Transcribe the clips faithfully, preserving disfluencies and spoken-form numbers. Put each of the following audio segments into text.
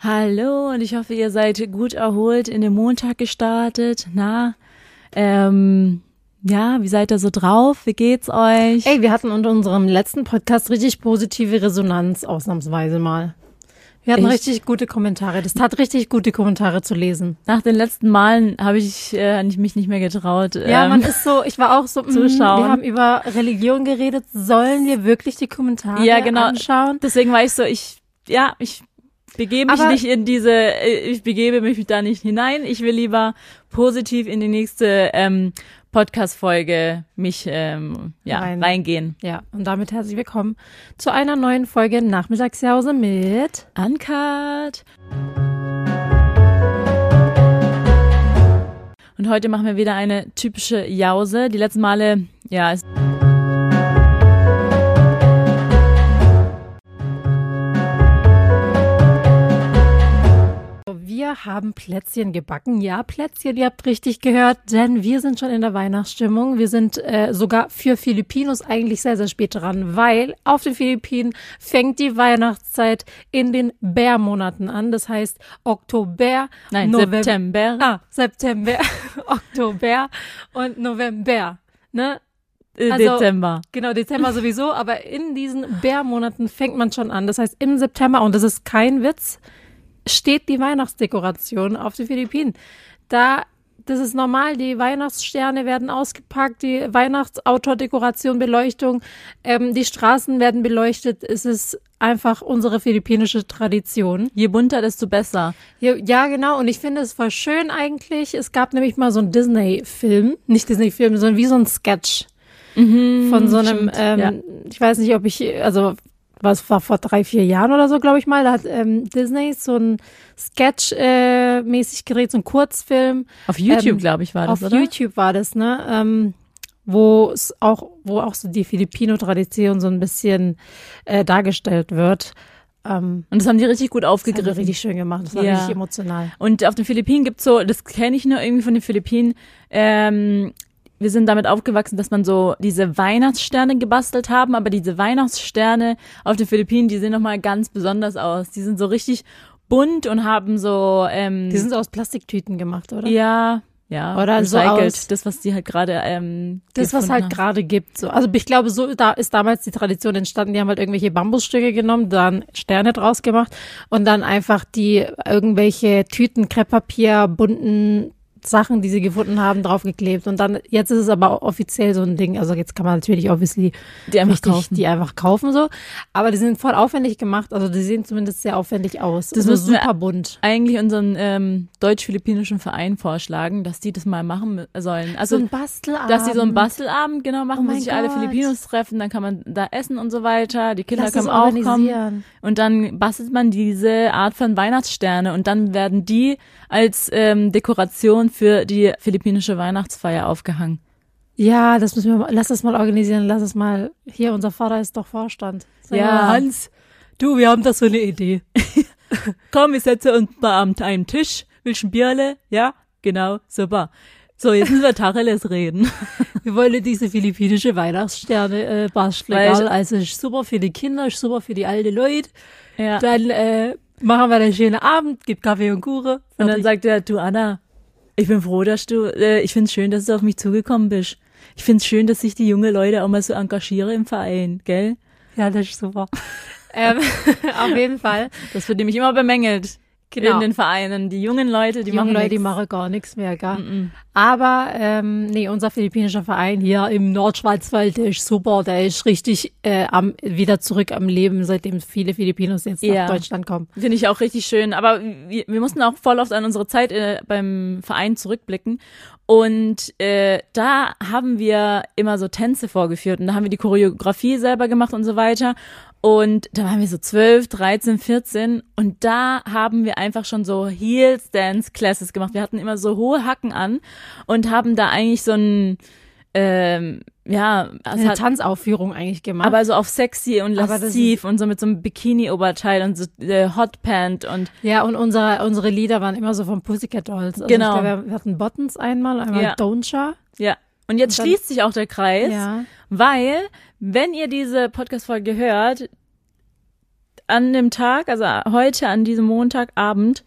Hallo und ich hoffe, ihr seid gut erholt in den Montag gestartet. Na, ähm, ja, wie seid ihr so drauf? Wie geht's euch? Ey, wir hatten unter unserem letzten Podcast richtig positive Resonanz, ausnahmsweise mal. Wir hatten Echt? richtig gute Kommentare. Das tat richtig gut, die Kommentare zu lesen. Nach den letzten Malen habe ich äh, mich nicht mehr getraut. Ja, ähm, man ist so, ich war auch so, mm, zuschauen. wir haben über Religion geredet. Sollen wir wirklich die Kommentare Ja, genau. anschauen? Deswegen war ich so, ich, ja, ich begebe mich Aber- nicht in diese, äh, ich begebe mich da nicht hinein. Ich will lieber positiv in die nächste ähm, Podcast-Folge mich ähm, ja, Rein. reingehen. Ja, und damit herzlich willkommen zu einer neuen Folge Nachmittagsjause mit Uncut. Und heute machen wir wieder eine typische Jause. Die letzten Male, ja, es Wir haben Plätzchen gebacken. Ja, Plätzchen, ihr habt richtig gehört, denn wir sind schon in der Weihnachtsstimmung. Wir sind äh, sogar für Filipinos eigentlich sehr, sehr spät dran, weil auf den Philippinen fängt die Weihnachtszeit in den Bärmonaten an. Das heißt Oktober, nein, November, September, ah, September, Oktober und November, ne? äh, also- Dezember. Genau, Dezember sowieso, aber in diesen Bärmonaten fängt man schon an. Das heißt, im September, und das ist kein Witz, steht die Weihnachtsdekoration auf den Philippinen. Da, das ist normal, die Weihnachtssterne werden ausgepackt, die Weihnachtsoutdoor-Dekoration, Beleuchtung, ähm, die Straßen werden beleuchtet. Es ist einfach unsere philippinische Tradition. Je bunter, desto besser. Ja, ja, genau. Und ich finde es voll schön eigentlich. Es gab nämlich mal so einen Disney-Film, nicht Disney-Film, sondern wie so ein Sketch von so einem, stimmt, ähm, ja. ich weiß nicht, ob ich, also was war vor drei, vier Jahren oder so, glaube ich mal, da hat ähm, Disney so ein Sketch äh, mäßig gedreht, so ein Kurzfilm. Auf YouTube, Ähm, glaube ich, war das, Auf oder? YouTube war das, ne? Ähm, wo es auch, wo auch so die Filipino-Tradition so ein bisschen äh, dargestellt wird. Ähm, Und das haben die richtig gut das haben die aufgegriffen. richtig schön gemacht. Das war Ja. richtig emotional. Und auf den Philippinen gibt's so, das kenne ich nur irgendwie von den Philippinen, ähm, wir sind damit aufgewachsen, dass man so diese Weihnachtssterne gebastelt haben, aber diese Weihnachtssterne auf den Philippinen, die sehen nochmal ganz besonders aus. Die sind so richtig bunt und haben so, ähm, Die sind so aus Plastiktüten gemacht, oder? ja, ja, Oder so recycelt, aus- das, was die halt gerade, ähm, Das, was gefunden halt haben. gerade gibt. So. Also ich glaube, so da ist damals die Tradition entstanden. Die haben halt irgendwelche Bambusstücke genommen, dann Sterne draus gemacht und dann einfach die irgendwelche Tüten, Krepppapier, bunten Sachen, die sie gefunden haben, draufgeklebt. Und dann, jetzt ist es aber offiziell so ein Ding. Also jetzt kann man natürlich obviously Die einfach richtig kaufen. die einfach kaufen so. Aber die sind voll aufwendig gemacht. Also die sehen zumindest sehr aufwendig aus. Das also müssen wir- super bunt. Eigentlich unseren ähm, deutsch-philippinischen Verein vorschlagen, dass die das mal machen sollen. Also so ein Bastelabend. dass sie so einen Bastelabend genau machen, Oh wo mein sich alle Gott. Filipinos treffen, dann kann man da essen und so weiter. Die Kinder Lass das können auch kommen. organisieren. Und dann bastelt man diese Art von Weihnachtssterne und dann werden die als ähm, Dekoration für die philippinische Weihnachtsfeier aufgehangen. Ja, das müssen wir mal, lass das mal organisieren, lass es mal, hier, unser Vater ist doch Vorstand. Sag Ja, mal, Hans, du, wir haben da so eine Idee. komm, wir setzen uns mal am einem Tisch. Willst du ein Bierle? Ja, genau, super. So, jetzt müssen wir Tacheles reden. Wir wollen diese philippinische Weihnachtssterne äh, basteln. Weil ich- gell? Also ist super für die Kinder, ist super für die alten Leute. Ja. Dann äh, machen wir einen schönen Abend, gibt Kaffee und Kuchen. Und dann sagt er, du Anna, ich bin froh, dass du, äh, ich find's schön, dass du auf mich zugekommen bist. Ich find's schön, dass sich die jungen Leute auch mal so engagieren im Verein, gell? Ja, das ist super. ähm, auf jeden Fall. Das wird nämlich immer bemängelt Genau. in den Vereinen. Die jungen Leute, die, Die jungen machen Leute, die nix. machen gar nichts mehr, gell? Mm-mm. Aber ähm, nee, unser philippinischer Verein hier im Nordschwarzwald, der ist super, der ist richtig äh, am, wieder zurück am Leben, seitdem viele Filipinos jetzt Ja. nach Deutschland kommen. Finde ich auch richtig schön. Aber wir, wir mussten auch voll oft an unsere Zeit äh, beim Verein zurückblicken. Und äh, da haben wir immer so Tänze vorgeführt. Und da haben wir die Choreografie selber gemacht und so weiter. Und da waren wir so zwölf, dreizehn, vierzehn. Und da haben wir einfach schon so Heels Dance Classes gemacht. Wir hatten immer so hohe Hacken an und haben da eigentlich so ein, ähm, ja, es Eine hat, Tanzaufführung eigentlich gemacht. aber so auf sexy und Aber das lasziv und so mit so einem Bikini-Oberteil und so äh, Hotpant und ja, und unsere, unsere Lieder waren immer so vom Pussycat Dolls. Also Genau. Ich glaub, wir hatten Buttons einmal, einmal Ja. Don'tcha. ja. Und jetzt Und dann- schließt sich auch der Kreis, Ja. weil, wenn ihr diese Podcast-Folge hört, an dem Tag, also heute an diesem Montagabend,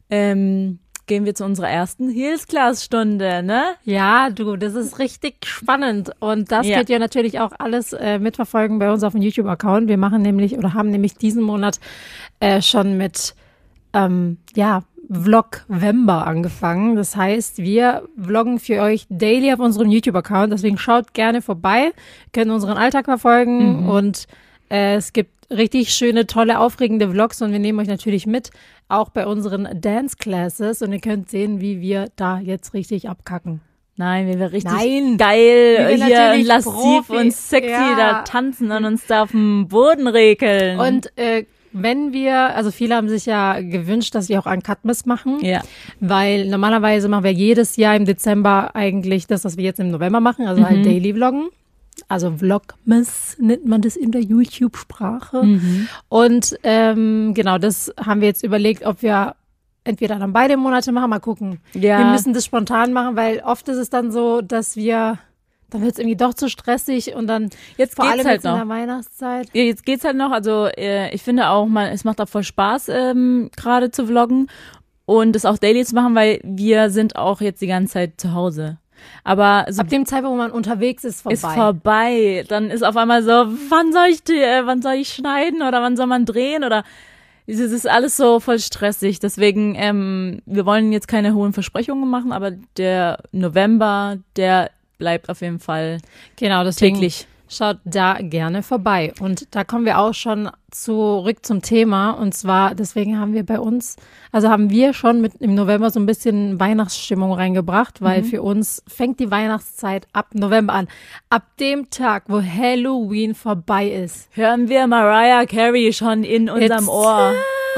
ähm, gehen wir zu unserer ersten Heels-Class-Stunde, ne? Ja, du, das ist richtig spannend. Und das Ja. könnt ihr natürlich auch alles äh, mitverfolgen bei uns auf dem YouTube-Account. Wir machen nämlich oder haben nämlich diesen Monat äh, schon mit, ähm, ja, Vlogvember angefangen. Das heißt, wir vloggen für euch daily auf unserem YouTube-Account. Deswegen schaut gerne vorbei, könnt unseren Alltag verfolgen Mhm. und äh, es gibt richtig schöne, tolle, aufregende Vlogs und wir nehmen euch natürlich mit, auch bei unseren Dance Classes und ihr könnt sehen, wie wir da jetzt richtig abkacken. Nein, wir wären richtig Nein. geil Wir wären hier natürlich lassiv Profi. und sexy Ja. da tanzen und uns da auf dem Boden rekeln. Und äh, wenn wir, also viele haben sich ja gewünscht, dass wir auch einen Cutmas machen, ja. weil normalerweise machen wir jedes Jahr im Dezember eigentlich das, was wir jetzt im November machen, also Mhm. halt Daily Vloggen. Also Vlogmas nennt man das in der YouTube-Sprache. Mhm. Und ähm, genau, das haben wir jetzt überlegt, ob wir entweder dann beide Monate machen, mal gucken. Ja. Wir müssen das spontan machen, weil oft ist es dann so, dass wir, dann wird es irgendwie doch zu stressig und dann Jetzt vor geht's allem halt jetzt in noch. der Weihnachtszeit. Ja, jetzt geht's halt noch, also äh, ich finde auch, man, es macht auch voll Spaß, ähm, gerade zu vloggen und es auch daily zu machen, weil wir sind auch jetzt die ganze Zeit zu Hause. Aber so Ab dem Zeitpunkt, wo man unterwegs ist, vorbei. ist vorbei. Dann ist auf einmal so, wann soll ich, die, äh, wann soll ich schneiden oder wann soll man drehen oder es ist alles so voll stressig. Deswegen, ähm, wir wollen jetzt keine hohen Versprechungen machen, aber der November, der bleibt auf jeden Fall Genau, deswegen täglich. schaut da gerne vorbei. Und da kommen wir auch schon zurück zum Thema. Und zwar, deswegen haben wir bei uns, also haben wir schon mit im November so ein bisschen Weihnachtsstimmung reingebracht, weil für uns fängt die Weihnachtszeit ab November an. Ab dem Tag, wo Halloween vorbei ist. Hören wir Mariah Carey schon in unserem It's Ohr.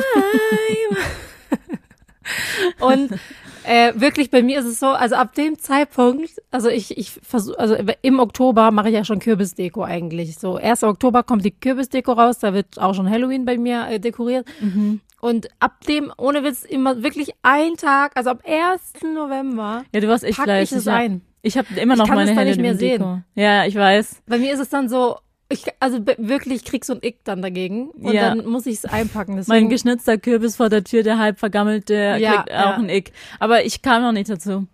Und äh, wirklich bei mir ist es so, also ab dem Zeitpunkt, also ich ich versuche, also im Oktober mache ich ja schon Kürbisdeko eigentlich. So erster Oktober kommt die Kürbisdeko raus, da wird auch schon Halloween bei mir äh, dekoriert. Und ab dem, ohne Witz, immer wirklich ein Tag, also ab ersten November, Ja, du warst echt pack fleißig. ich es ja. ein. Ich habe immer noch Ich kann meine es dann Hände nicht mehr in Deko. Ja, ich weiß. Bei mir ist es dann so, ich, also be- wirklich, ich krieg so ein Ick dann dagegen und Ja. dann muss ich es einpacken. Mein Deswegen, geschnitzter Kürbis vor der Tür, der halb vergammelt, der Ja, kriegt auch ja. ein Ick. Aber ich kam noch nicht dazu.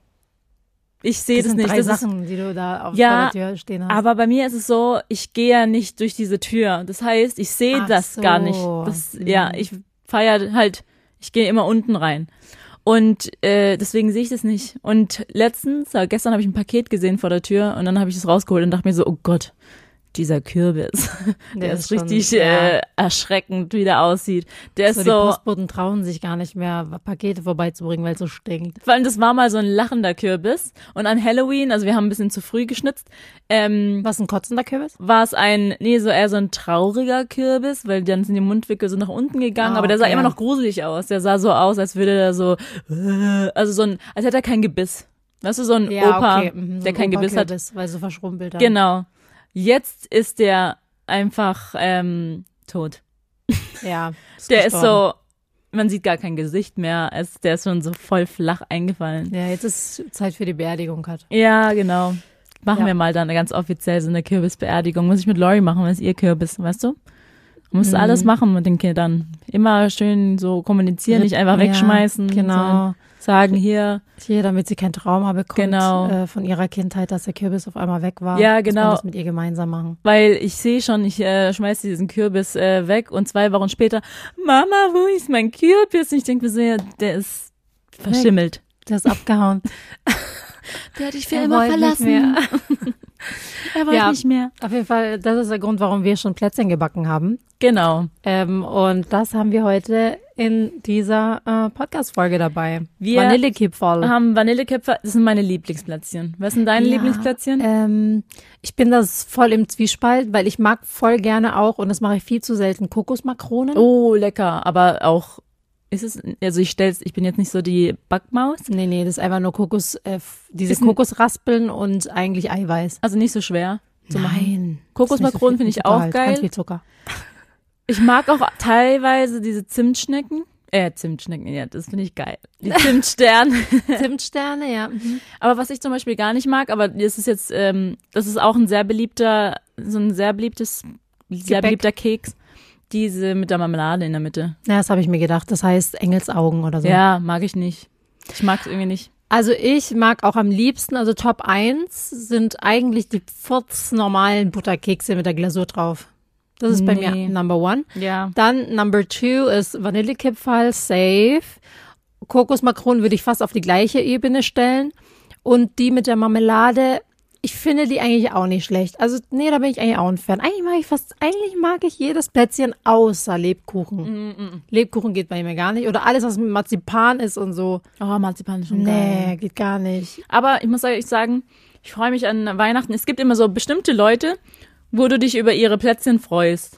Ich sehe das das sind nicht. drei Das Sachen, die du da auf Ja, vor der Tür stehen hast. ist, aber bei mir ist es so, ich gehe ja nicht durch diese Tür. Das heißt, ich sehe Ach das so. gar nicht. Das, Mhm. ja, ich feiere halt, ich gehe immer unten rein. Und äh, deswegen sehe ich das nicht. Und letztens, äh, gestern habe ich ein Paket gesehen vor der Tür und dann habe ich es rausgeholt und dachte mir so, oh Gott, dieser Kürbis, der, Der ist, ist schon- richtig ja. äh, erschreckend, wie der aussieht. Der so, ist die so, Postboten trauen sich gar nicht mehr, Pakete vorbeizubringen, weil es so stinkt. vor allem das war mal so ein lachender Kürbis. Und an Halloween, also wir haben ein bisschen zu früh geschnitzt, ähm, Was, ein kotzender Kürbis? war es ein, nee, so eher so ein trauriger Kürbis, weil dann sind die Mundwinkel so nach unten gegangen, Ah, aber der sah okay. immer noch gruselig aus. Der sah so aus, als würde er so, äh, also so ein, als hätte er kein Gebiss. Weißt du, so ein Opa, mhm, so der ein kein Gebiss hat. Opa-Kürbis, weil so verschrumpelt dann. Genau. Jetzt ist der einfach ähm, tot. Ja. Der ist gestorben. so, man sieht gar kein Gesicht mehr. Es, der ist schon so voll flach eingefallen. Ja, jetzt ist Zeit für die Beerdigung, Kat. Ja, genau. Machen Ja. wir mal dann ganz offiziell so eine Kürbisbeerdigung. Muss ich mit Lori machen, weil es ihr Kürbis, weißt du? Man muss Mhm. alles machen mit den Kindern. Immer schön so kommunizieren, nicht einfach Ja, wegschmeißen. Genau. sondern Sagen hier, Hier, damit sie kein Trauma bekommt Genau. äh, von ihrer Kindheit, dass der Kürbis auf einmal weg war. Ja, Muss genau. man das mit ihr gemeinsam machen. weil ich sehe schon, ich äh, schmeiße diesen Kürbis äh, weg und zwei Wochen später, Mama, wo ist mein Kürbis? Und ich denke mir so, ja, der ist verschimmelt. Der ist abgehauen. Der hat dich für immer verlassen. Er wollte Ja. nicht mehr. Auf jeden Fall, das ist der Grund, warum wir schon Plätzchen gebacken haben. Genau. Ähm, und das haben wir heute in dieser äh, Podcast-Folge dabei. Wir Vanillekipferl. haben Vanilleköpfe, das sind meine Lieblingsplätzchen. Was sind deine Ja, Lieblingsplätzchen? Ähm, ich bin das voll im Zwiespalt, weil ich mag voll gerne auch, und das mache ich viel zu selten, Kokosmakronen. Oh, lecker. Aber auch, ist es, also ich stell's, ich bin jetzt nicht so die Backmaus. Nee, nee, das ist einfach nur Kokos, äh, f- diese Ist ein- Kokosraspeln und eigentlich Eiweiß. Also nicht so schwer zu machen. Nein. Kokosmakronen finde ich auch geil. Ganz viel Zucker. Ich mag auch teilweise diese Zimtschnecken. Äh, Zimtschnecken, ja, das finde ich geil. Die Zimtsterne. Zimtsterne, ja. Mhm. Aber was ich zum Beispiel gar nicht mag, aber das ist jetzt, ähm, das ist auch ein sehr beliebter, so ein sehr beliebtes, sehr Gebäck. beliebter Keks. Diese mit der Marmelade in der Mitte. Ja, das habe ich mir gedacht. Das heißt Engelsaugen oder so. Ja, mag ich nicht. Ich mag es irgendwie nicht. Also ich mag auch am liebsten, also Top eins sind eigentlich die vierzig normalen Butterkekse mit der Glasur drauf. Das ist bei Nee. mir Number One. Ja. Dann Number Two ist Vanillekipferl, safe. Kokosmakronen würde ich fast auf die gleiche Ebene stellen. Und die mit der Marmelade, ich finde die eigentlich auch nicht schlecht. Also nee, da bin ich eigentlich auch ein Fan. Eigentlich mag ich fast, eigentlich mag ich jedes Plätzchen außer Lebkuchen. Mm-mm. Lebkuchen geht bei mir gar nicht. Oder alles, was mit Marzipan ist und so. Oh, Marzipan ist schon Nee, geil. geht gar nicht. Aber ich muss ehrlich sagen, ich freue mich an Weihnachten. Es gibt immer so bestimmte Leute, wo du dich über ihre Plätzchen freust.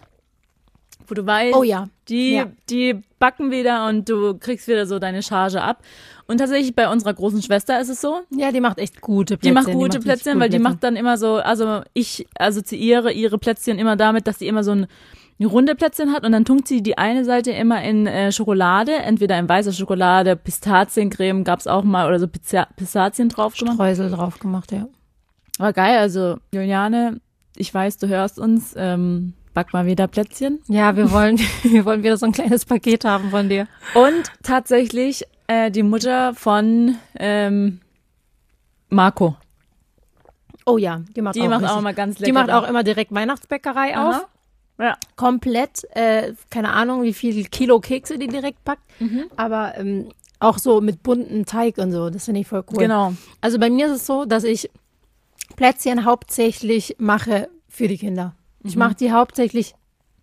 Wo du weißt, Oh ja. die, Ja. die backen wieder und du kriegst wieder so deine Charge ab. Und tatsächlich bei unserer großen Schwester ist es so. Ja, die macht echt gute Die Plätzchen. macht gute richtig Plätzchen, gute weil die macht dann immer so, also ich assoziiere ihre Plätzchen immer damit, dass sie immer so ein eine runde Plätzchen hat und dann tunkt sie die eine Seite immer in äh, Schokolade, entweder in weißer Schokolade, Pistaziencreme gab's auch mal oder so Pizza- Pistazien drauf gemacht. Streusel drauf gemacht, ja. War geil, also Juliane, ich weiß, du hörst uns, ähm, back mal wieder Plätzchen. Ja, wir wollen, wir wollen wieder so ein kleines Paket haben von dir. Und tatsächlich äh, die Mutter von ähm, Marco. Oh ja, die macht Die auch macht richtig. auch immer ganz lecker. Die macht auch immer direkt Weihnachtsbäckerei Aha. auf. Ja. Komplett, äh, keine Ahnung, wie viel Kilo Kekse die direkt packt. Mhm. Aber ähm, auch so mit bunten Teig und so. Das finde ich voll cool. Genau. Also bei mir ist es so, dass ich Plätzchen hauptsächlich mache für die Kinder. Ich mache die hauptsächlich,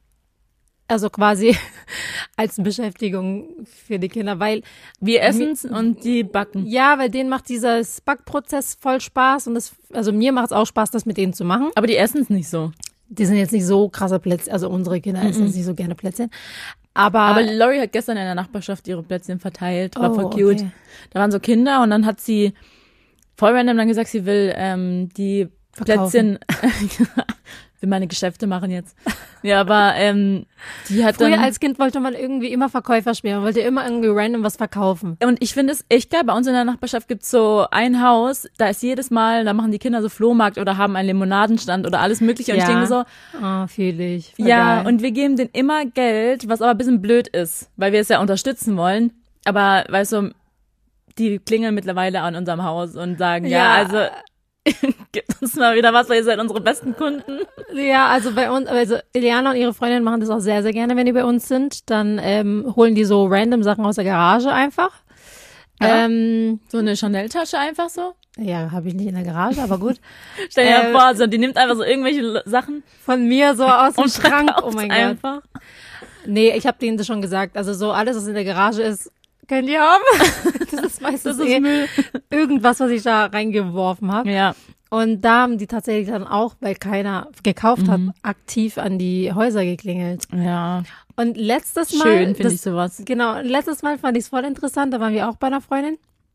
also quasi als Beschäftigung für die Kinder, weil Wir essen's und die backen. ja, weil denen macht dieser Backprozess voll Spaß und das, also mir macht es auch Spaß, das mit denen zu machen. Aber die essen's nicht so. Die sind jetzt nicht so krasse Plätzchen, also unsere Kinder essen jetzt nicht so gerne Plätzchen. Aber, Aber Lori hat gestern in der Nachbarschaft ihre Plätzchen verteilt. War Oh, voll cute. okay. Da waren so Kinder und dann hat sie voll random dann gesagt, sie will ähm, die Verkaufen. Plätzchen, will meine Geschäfte machen jetzt. Ja, aber ähm, die hat früher dann... als Kind wollte man irgendwie immer Verkäufer spielen, man wollte immer irgendwie random was verkaufen. Und ich finde es echt geil. Bei uns in der Nachbarschaft gibt's so ein Haus, da ist jedes Mal, da machen die Kinder so Flohmarkt oder haben einen Limonadenstand oder alles mögliche. Und ich denke so, Ah, fühle ich. Voll ja, geil. und wir geben denen immer Geld, was aber ein bisschen blöd ist, weil wir es ja unterstützen wollen. Aber weißt du, die klingeln mittlerweile an unserem Haus und sagen, ja, Ja. also gebt uns mal wieder was, weil ihr seid unsere besten Kunden. Ja, also bei uns, also Iliana und ihre Freundin machen das auch sehr, sehr gerne, wenn die bei uns sind. Dann ähm, holen die so random Sachen aus der Garage einfach. Ja. Ähm, So eine Chanel-Tasche einfach so. ja, habe ich nicht in der Garage, aber gut. Stell dir Äh, mal vor, so, die nimmt einfach so irgendwelche L- Sachen Von mir so aus dem und Schrank. Oh verkauft's mein Gott. einfach. Nee, ich habe denen das schon gesagt. Also so alles, was in der Garage ist, könnt ihr haben. Das ist meistens Das ist eh Müll. irgendwas, was ich da reingeworfen habe. Ja. Und da haben die tatsächlich dann auch, weil keiner gekauft hat, aktiv an die Häuser geklingelt. Ja. Und letztes Mal, Schön finde das- ich sowas. genau, letztes Mal fand ich es voll interessant, da waren wir auch bei einer Freundin.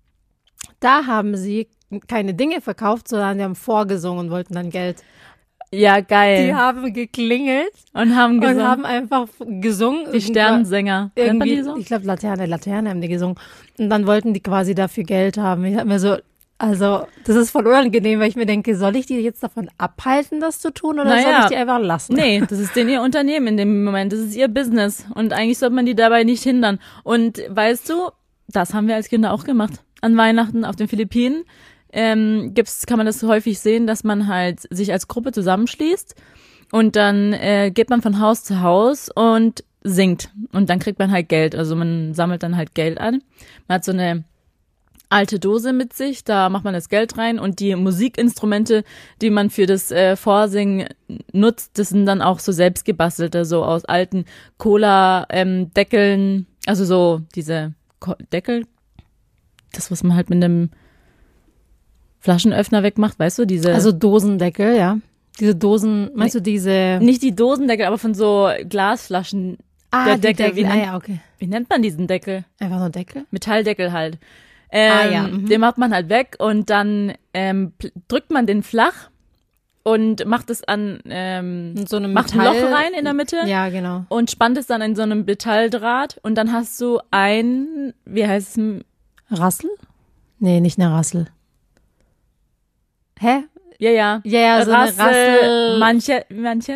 Da haben sie keine Dinge verkauft, sondern die haben vorgesungen und wollten dann Geld. Ja, geil. Die haben geklingelt und haben und gesungen. haben einfach gesungen. die Sternensänger. Kennt man Irgendwie, die so? ich glaube, Laterne, Laterne haben die gesungen. Und dann wollten die quasi dafür Geld haben. Ich hab mir so, also, das ist voll unangenehm, weil ich mir denke, soll ich die jetzt davon abhalten, das zu tun, oder Naja. soll ich die einfach lassen? Nee, das ist denn ihr Unternehmen in dem Moment. Das ist ihr Business. Und eigentlich sollte man die dabei nicht hindern. Und weißt du, das haben wir als Kinder auch gemacht. An Weihnachten auf den Philippinen ähm, gibt's, kann man das häufig sehen, dass man halt sich als Gruppe zusammenschließt und dann äh, geht man von Haus zu Haus und singt. Und dann kriegt man halt Geld. Also man sammelt dann halt Geld an. Man hat so eine alte Dose mit sich, da macht man das Geld rein und die Musikinstrumente, die man für das äh, Vorsingen nutzt, das sind dann auch so selbstgebastelte, so aus alten Cola-Deckeln, also so diese Ko- Deckel, das, was man halt mit einem Flaschenöffner wegmacht, weißt du, diese, Also Dosendeckel, ja. Diese Dosen, meinst du diese? nicht die Dosendeckel, aber von so Glasflaschen, Ah, der die Deckel, Deckel. wie Ah nennt- ja, okay. wie nennt man diesen Deckel? Einfach nur Deckel? Metalldeckel halt. Ähm, Ah, ja, mhm. Den macht man halt weg und dann ähm, pl- drückt man den flach und macht es an, ähm, Und so eine macht ein Metall- Loch rein in der Mitte Ja, genau. und spannt es dann in so einem Metalldraht und dann hast du ein, wie heißt es, Rassel? Nee, nicht eine Rassel. Hä? ja, ja, Ja, ja, so eine Rassel. Manche, Manchetten?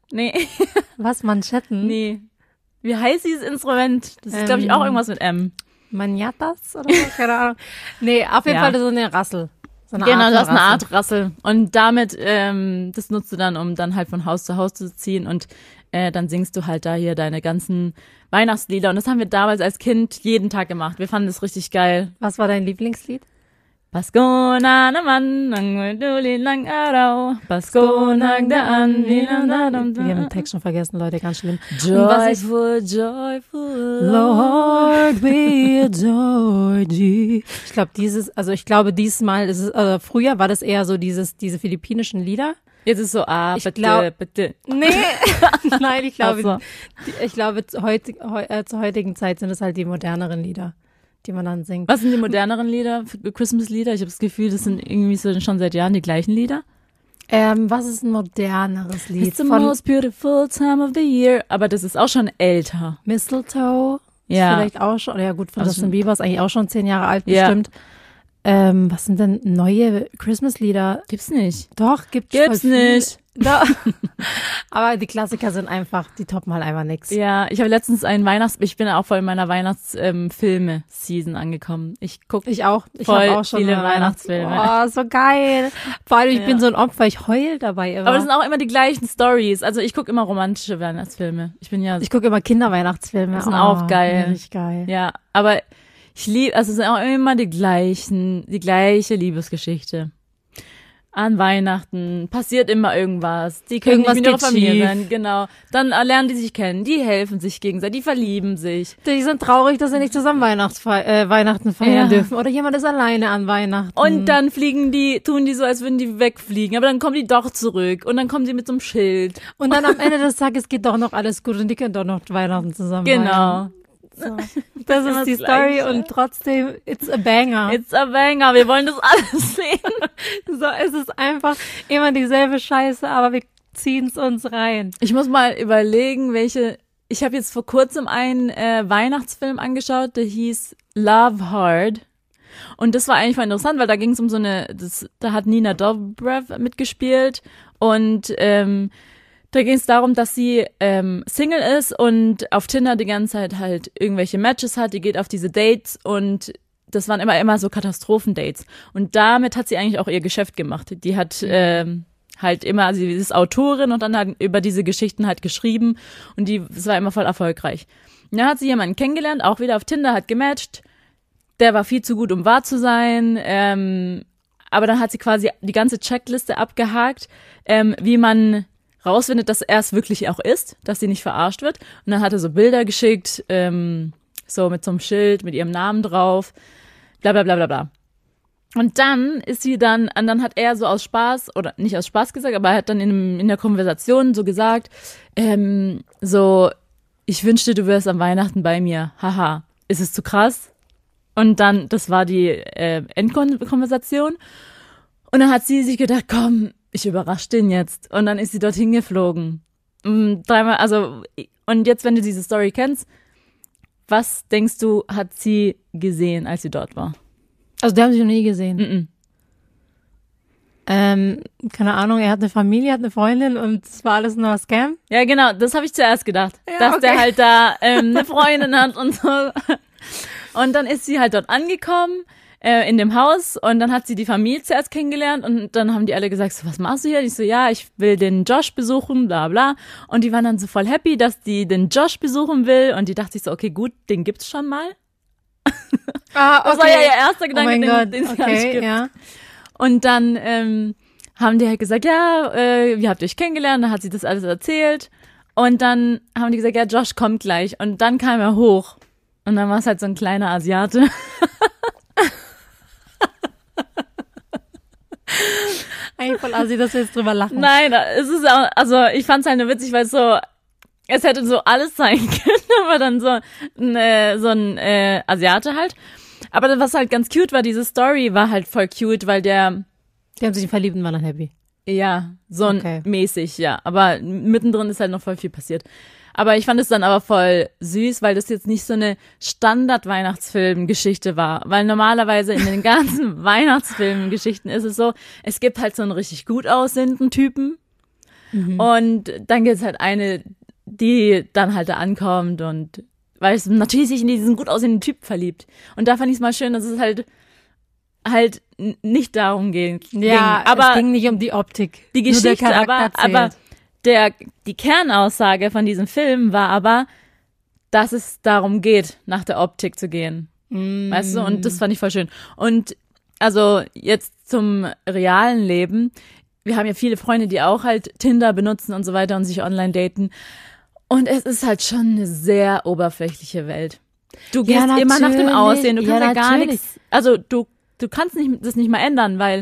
Nee. Was, Manschetten? Nee. Wie heißt dieses Instrument? Das ist, glaube ich, Ähm, auch irgendwas mit M. Maniatas oder so? Keine Ahnung. Nee, auf jeden Ja. Fall so eine Rassel. So eine Genau, Art das ist eine Rassel. Art Rassel. Und damit, ähm, das nutzt du dann, um dann halt von Haus zu Haus zu ziehen und äh, dann singst du halt da hier deine ganzen Weihnachtslieder. Und das haben wir damals als Kind jeden Tag gemacht. Wir fanden das richtig geil. Was war dein Lieblingslied? Pasko na naman, ang duli lang araw. Pasko nagdaan, bilang Wir haben den Text schon vergessen, Leute, ganz schlimm. Und was ich- Joyful, joyful. Lord, we adore thee. Ich glaube, dieses, also ich glaube, diesmal ist es, also früher war das eher so dieses, diese philippinischen Lieder. Jetzt ist so, ah, Ich bitte, glaub- bitte. Nee, nein, ich glaube, Ach so. die- ich glaube, zu heutig, heu, äh, zur heutigen Zeit sind es halt die moderneren Lieder, die man dann singt. Was sind die moderneren Lieder, Christmas-Lieder? Ich habe das Gefühl, das sind irgendwie so schon seit Jahren die gleichen Lieder. Ähm, was ist ein moderneres Lied? It's the Von most beautiful time of the year. Aber das ist auch schon älter. Mistletoe? Ja. Vielleicht auch schon. Ja gut, von Also- Justin Bieber ist eigentlich auch schon zehn Jahre alt Ja. bestimmt. Ähm, was sind denn neue Christmas-Lieder? Gibt's nicht. Doch, gibt's Gibt's voll viel. nicht. Doch. Aber die Klassiker sind einfach, die toppen halt einfach nix. Ja, ich habe letztens einen Weihnachts... Ich bin auch voll in meiner Weihnachtsfilme-Season angekommen. Ich gucke Ich auch. Ich Voll habe auch schon viele eine Weihnachtsfilme. Oh, so geil. Vor allem, ich Ja. bin so ein Opfer, ich heul dabei immer. Aber das sind auch immer die gleichen Stories. Also ich gucke immer romantische Weihnachtsfilme. Ich bin ja... ich gucke immer Kinderweihnachtsfilme. Die sind auch geil. Richtig geil. Ja, aber ich liebe... Also es sind auch immer die gleichen... Die gleiche Liebesgeschichte. An Weihnachten passiert immer irgendwas. Die können Irgendwas nicht mit ihrer geht Familie schief. sein, genau. Dann äh, lernen die sich kennen, die helfen sich gegenseitig, die verlieben sich. Die sind traurig, dass sie nicht zusammen Weihnachtsfe äh, Weihnachten feiern Ja. dürfen. Oder jemand ist alleine an Weihnachten. Und dann fliegen die, tun die so, als würden die wegfliegen, aber dann kommen die doch zurück und dann kommen die mit so einem Schild. Und dann am Ende des Tages geht doch noch alles gut und die können doch noch Weihnachten zusammen feiern. Genau. So. Das immer ist die das Story Gleiche. und trotzdem, it's a banger. It's a banger, wir wollen das alles sehen. So, es ist einfach immer dieselbe Scheiße, aber wir ziehen's uns rein. Ich muss mal überlegen, welche, ich habe jetzt vor kurzem einen äh, Weihnachtsfilm angeschaut, der hieß Love Hard. Und das war eigentlich voll interessant, weil da ging es um so eine, das, da hat Nina Dobrev mitgespielt und ähm, da ging es darum, dass sie ähm, Single ist und auf Tinder die ganze Zeit halt irgendwelche Matches hat, die geht auf diese Dates und das waren immer immer so Katastrophendates. Und damit hat sie eigentlich auch ihr Geschäft gemacht. Die hat ähm, halt immer, also sie ist Autorin und dann hat über diese Geschichten halt geschrieben und die, das war immer voll erfolgreich. Und dann hat sie jemanden kennengelernt, auch wieder auf Tinder, hat gematcht. Der war viel zu gut, um wahr zu sein. Ähm, aber dann hat sie quasi die ganze Checkliste abgehakt, ähm, wie man rausfindet, dass er es wirklich auch ist, dass sie nicht verarscht wird. Und dann hat er so Bilder geschickt, ähm, so mit so einem Schild, mit ihrem Namen drauf, bla bla bla bla bla. Und dann ist sie dann, und dann hat er so aus Spaß, oder nicht aus Spaß gesagt, aber er hat dann in, in der Konversation so gesagt, ähm, so, ich wünschte, du wärst am Weihnachten bei mir. Haha, ist es zu krass? Und dann, das war die äh, Endkonversation. Und dann hat sie sich gedacht, komm, ich überrasche den jetzt. Und dann ist sie dorthin geflogen. Mm, Dreimal, also, und jetzt, wenn du diese Story kennst, was denkst du, hat sie gesehen, als sie dort war? Also die haben sich noch nie gesehen. Mm-mm. Ähm, keine Ahnung, er hat eine Familie, hat eine Freundin und es war alles nur ein Scam. Ja, genau, das habe ich zuerst gedacht. Ja, dass okay. der halt da ähm, eine Freundin hat und so. Und dann ist sie halt dort angekommen, äh, in dem Haus, und dann hat sie die Familie zuerst kennengelernt und dann haben die alle gesagt, so, was machst du hier? Und ich so, ja, ich will den Josh besuchen, bla bla. Und die waren dann so voll happy, dass die den Josh besuchen will, und die dachte sich so, okay, gut, den gibt's schon mal. Ah, Das war ja ihr erster Oh Gedanke, mein den, Gott, den es gar nicht okay, gibt. ja. Und dann ähm, haben die halt gesagt, ja, äh, wie habt ihr euch kennengelernt? Dann hat sie das alles erzählt. Und dann haben die gesagt, ja, Josh kommt gleich. Und dann kam er hoch. Und dann war es halt so ein kleiner Asiate. Eigentlich voll assi, dass wir jetzt drüber lachen. Nein, es ist auch, also ich fand's halt nur witzig, weil es so, es hätte so alles sein können, aber dann so ein, äh, so ein äh, Asiate halt. Aber was halt ganz cute war, diese Story war halt voll cute, weil der, Die haben sich verliebt und waren dann happy. ja, so ein Okay. mäßig, ja. Aber mittendrin ist halt noch voll viel passiert. Aber ich fand es dann aber voll süß, weil das jetzt nicht so eine Standard-Weihnachtsfilm-Geschichte war. Weil normalerweise in den ganzen Weihnachtsfilm-Geschichten ist es so, es gibt halt so einen richtig gut aussehenden Typen. Mhm. Und dann gibt's halt eine, die dann halt da ankommt und weil es natürlich sich in diesen gut aussehenden Typ verliebt. Und da fand ich es mal schön, dass es halt halt nicht darum ging. Ja, ging. Aber es ging nicht um die Optik. Die Geschichte, Geschichte, aber, aber der, die Kernaussage von diesem Film war aber, dass es darum geht, nach der Optik zu gehen. Mm. Weißt du? Und das fand ich voll schön. Und also jetzt zum realen Leben. Wir haben ja viele Freunde, die auch halt Tinder benutzen und so weiter und sich online daten. Und es ist halt schon eine sehr oberflächliche Welt. Du gehst ja, immer nach dem Aussehen, du kannst ja, ja gar nichts, also du, du kannst nicht, das nicht mal ändern, weil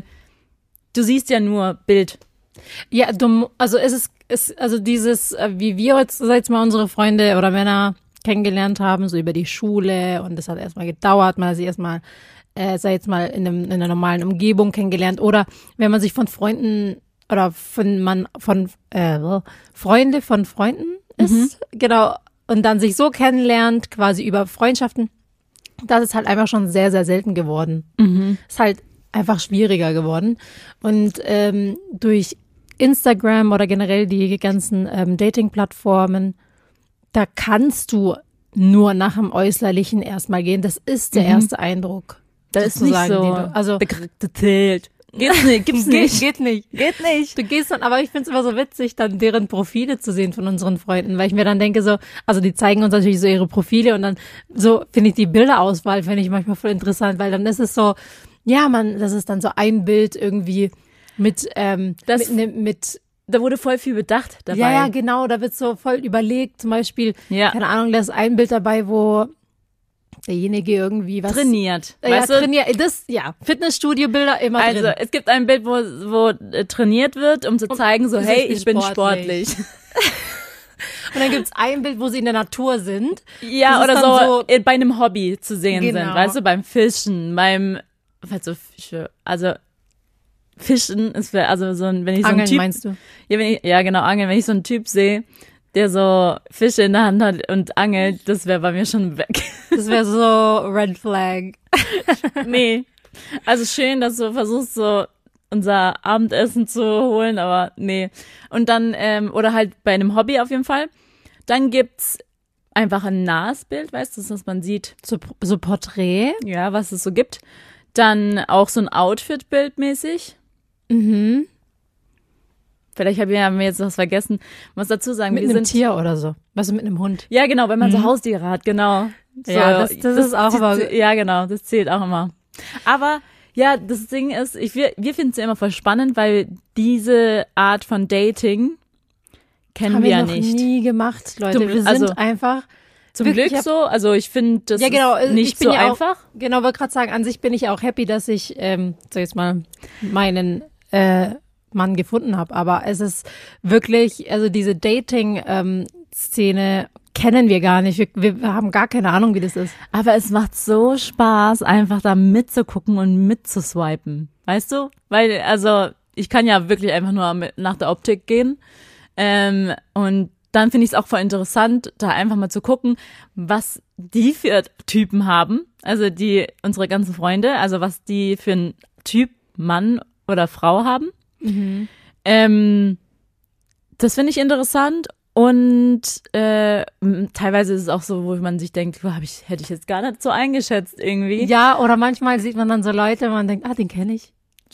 du siehst ja nur Bild. Ja, du, also es ist, es, also dieses, wie wir jetzt, sag jetzt mal, unsere Freunde oder Männer kennengelernt haben, so über die Schule und das hat erstmal gedauert, man hat sich erstmal, äh, sag jetzt mal, in, einem, in einer normalen Umgebung kennengelernt oder wenn man sich von Freunden oder von man, von, äh, Freunde von Freunden ist, mhm. genau, und dann sich so kennenlernt, quasi über Freundschaften, das ist halt einfach schon sehr, sehr selten geworden. Mhm. Ist halt einfach schwieriger geworden. Und ähm, durch Instagram oder generell die ganzen ähm, Dating-Plattformen, da kannst du nur nach dem Äußerlichen erstmal gehen. Das ist der mhm. erste Eindruck. Das ist nicht so du, also zählt. Geht's nicht, gibt's nicht. Geht, geht nicht. Geht nicht. Du gehst dann, aber ich find's immer so witzig, dann deren Profile zu sehen von unseren Freunden, weil ich mir dann denke so, also die zeigen uns natürlich so ihre Profile und dann so finde ich die Bilderauswahl, finde ich manchmal voll interessant, weil dann ist es so, ja, man, das ist dann so ein Bild irgendwie mit, ähm, das, mit, mit da wurde voll viel bedacht dabei. Ja, ja, genau, da wird so voll überlegt, zum Beispiel, ja. keine Ahnung, da ist ein Bild dabei, wo derjenige irgendwie was trainiert. Ja, weißt du? trainiert. Das, ja, Fitnessstudio-Bilder immer also, drin. Also, es gibt ein Bild, wo, wo äh, trainiert wird, um zu zeigen, so, hey, ich bin sportlich. sportlich. Und dann gibt's ein Bild, wo sie in der Natur sind. Ja, oder so, so bei einem Hobby zu sehen genau. sind. Weißt du, beim Fischen, beim, also Fische, also Fischen ist, also so ein, wenn ich so Angeln, einen Typ. meinst du? Ja, wenn ich, ja, genau, Angeln. Wenn ich so einen Typ sehe, der so Fische in der Hand hat und angelt, das wäre bei mir schon weg. Das wäre so Red Flag. Nee. Also schön, dass du versuchst, so unser Abendessen zu holen, aber nee. Und dann, ähm, oder halt bei einem Hobby auf jeden Fall. Dann gibt's einfach ein nahes Bild, weißt du, was man sieht. So, so Porträt. Ja, was es so gibt. Dann auch so ein Outfit-Bild mäßig. Mhm. Vielleicht haben wir jetzt was vergessen. Ich muss dazu sagen, mit wir einem sind Tier oder so. Was mit einem Hund? Ja, genau, wenn man mhm. so Haustiere hat, genau. So, ja, das, das, das ist auch immer. Ja, genau, das zählt auch immer. Aber ja, das Ding ist, ich, wir, wir finden es ja immer voll spannend, weil diese Art von Dating kennen haben wir ja nicht. Haben wir noch nie gemacht, Leute. Zum, wir sind also, einfach zum wirklich, Glück so. Also ich finde, das ja, genau, ist nicht ich bin so ja einfach. Auch, genau, wollte gerade sagen, an sich bin ich auch happy, dass ich, ähm, sag jetzt mal, meinen äh, Mann gefunden habe. Aber es ist wirklich, also diese Dating-Szene ähm, kennen wir gar nicht. Wir, wir haben gar keine Ahnung, wie das ist. Aber es macht so Spaß, einfach da mitzugucken und mitzuswipen. Weißt du? Weil, also, ich kann ja wirklich einfach nur mit, nach der Optik gehen. Ähm, und dann finde ich es auch voll interessant, da einfach mal zu gucken, was die für Typen haben. Also die, unsere ganzen Freunde, also was die für einen Typ Mann oder Frau haben. Mhm. Ähm, das finde ich interessant und äh, teilweise ist es auch so, wo man sich denkt, hab ich, hätte ich jetzt gar nicht so eingeschätzt irgendwie. Ja, oder manchmal sieht man dann so Leute, man denkt, ah, den kenne ich.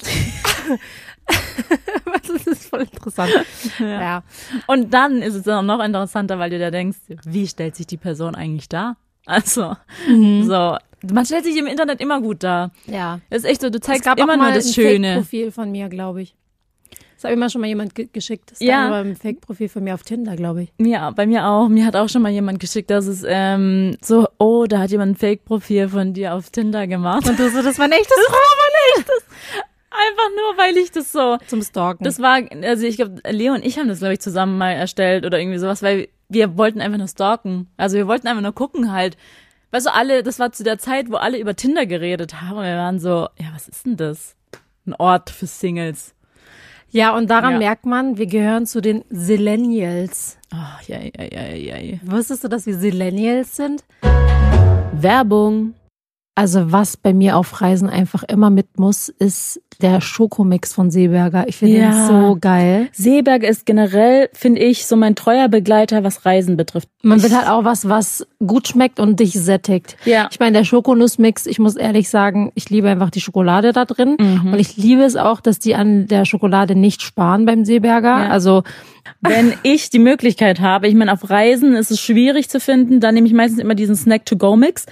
Das ist voll interessant. Ja. ja. Und dann ist es dann noch interessanter, weil du da denkst, wie stellt sich die Person eigentlich dar? Also, mhm. so. Man stellt sich im Internet immer gut dar. Ja. Das ist echt so, du zeigst es gab immer auch mal nur das ein Schöne. Fake-Profil von mir, glaube ich. Das hat mir mal schon mal jemand ge- geschickt. Das ja. war ein Fake-Profil von mir auf Tinder, glaube ich. Ja, bei mir auch. Mir hat auch schon mal jemand geschickt, dass es ähm, so, oh, da hat jemand ein Fake-Profil von dir auf Tinder gemacht. Und du so, das war ein echtes? Das war aber ein echtes. Einfach nur, weil ich das so... Zum Stalken. Das war, also ich glaube, Leo und ich haben das, glaube ich, zusammen mal erstellt oder irgendwie sowas, weil wir wollten einfach nur stalken. Also wir wollten einfach nur gucken halt. Weißt du, alle, das war zu der Zeit, wo alle über Tinder geredet haben und wir waren so, ja, was ist denn das? Ein Ort für Singles. Ja, und daran ja. merkt man, wir gehören zu den Zillennials. Ach, ja, ja, ja, ja, ja. Wusstest du, dass wir Zillennials sind? Werbung. Also was bei mir auf Reisen einfach immer mit muss, ist der Schokomix von Seeberger. Ich finde Ja. den so geil. Seeberger ist generell, finde ich, so mein treuer Begleiter, was Reisen betrifft. Man will halt auch was, was gut schmeckt und dich sättigt. Ja. Ich meine, der Schokonussmix, ich muss ehrlich sagen, ich liebe einfach die Schokolade da drin. Mhm. Und ich liebe es auch, dass die an der Schokolade nicht sparen beim Seeberger. Ja. Also Wenn ich die Möglichkeit habe, ich meine, auf Reisen ist es schwierig zu finden, dann nehme ich meistens immer diesen Snack-to-go-Mix.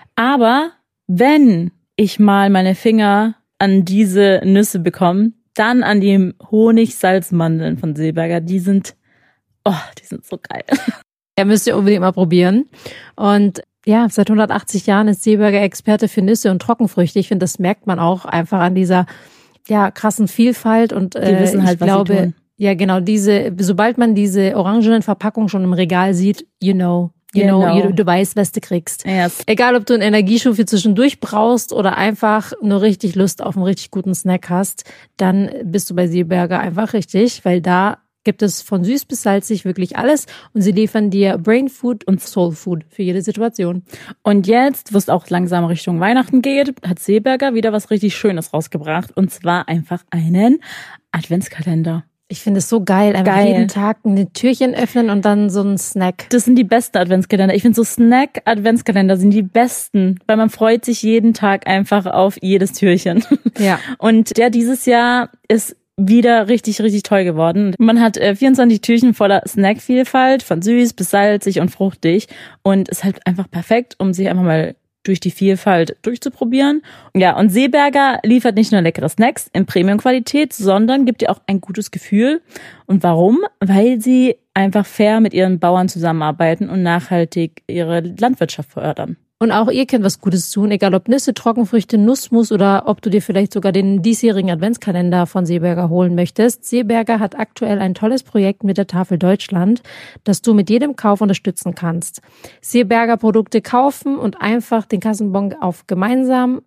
Aber wenn ich mal meine Finger an diese Nüsse bekomme, dann an die Honig-Salzmandeln von Seeberger. Die sind, oh, die sind so geil. ja, müsst ihr unbedingt mal probieren. Und ja, seit hundertachtzig Jahren ist Seeberger Experte für Nüsse und Trockenfrüchte. Ich finde, das merkt man auch einfach an dieser ja krassen Vielfalt. Und äh, Die wissen halt, ich was glaube, sie tun. Ja, genau, diese, sobald man diese orangenen Verpackungen schon im Regal sieht, you know, you Genau. know, you, du weißt, was du kriegst. Yes. Egal, ob du einen Energieschub für zwischendurch brauchst oder einfach nur richtig Lust auf einen richtig guten Snack hast, dann bist du bei Seeberger einfach richtig, weil da gibt es von süß bis salzig wirklich alles und sie liefern dir Brain Food und Soul Food für jede Situation. Und jetzt, wo es auch langsam Richtung Weihnachten geht, hat Seeberger wieder was richtig Schönes rausgebracht. Und zwar einfach einen Adventskalender. Ich finde es so geil, einfach Geil. jeden Tag ein Türchen öffnen und dann so ein Snack. Das sind die besten Adventskalender. Ich finde so Snack-Adventskalender sind die besten, weil man freut sich jeden Tag einfach auf jedes Türchen. Ja. Und der dieses Jahr ist wieder richtig, richtig toll geworden. Man hat äh, vierundzwanzig Türchen voller Snackvielfalt, von süß bis salzig und fruchtig und ist halt einfach perfekt, um sich einfach mal durch die Vielfalt durchzuprobieren. Ja, und Seeberger liefert nicht nur leckere Snacks in Premium-Qualität, sondern gibt dir auch ein gutes Gefühl. Und warum? Weil sie einfach fair mit ihren Bauern zusammenarbeiten und nachhaltig ihre Landwirtschaft fördern. Und auch ihr könnt was Gutes tun, egal ob Nüsse, Trockenfrüchte, Nussmus oder ob du dir vielleicht sogar den diesjährigen Adventskalender von Seeberger holen möchtest. Seeberger hat aktuell ein tolles Projekt mit der Tafel Deutschland, das du mit jedem Kauf unterstützen kannst. Seeberger Produkte kaufen und einfach den Kassenbon auf gemeinsam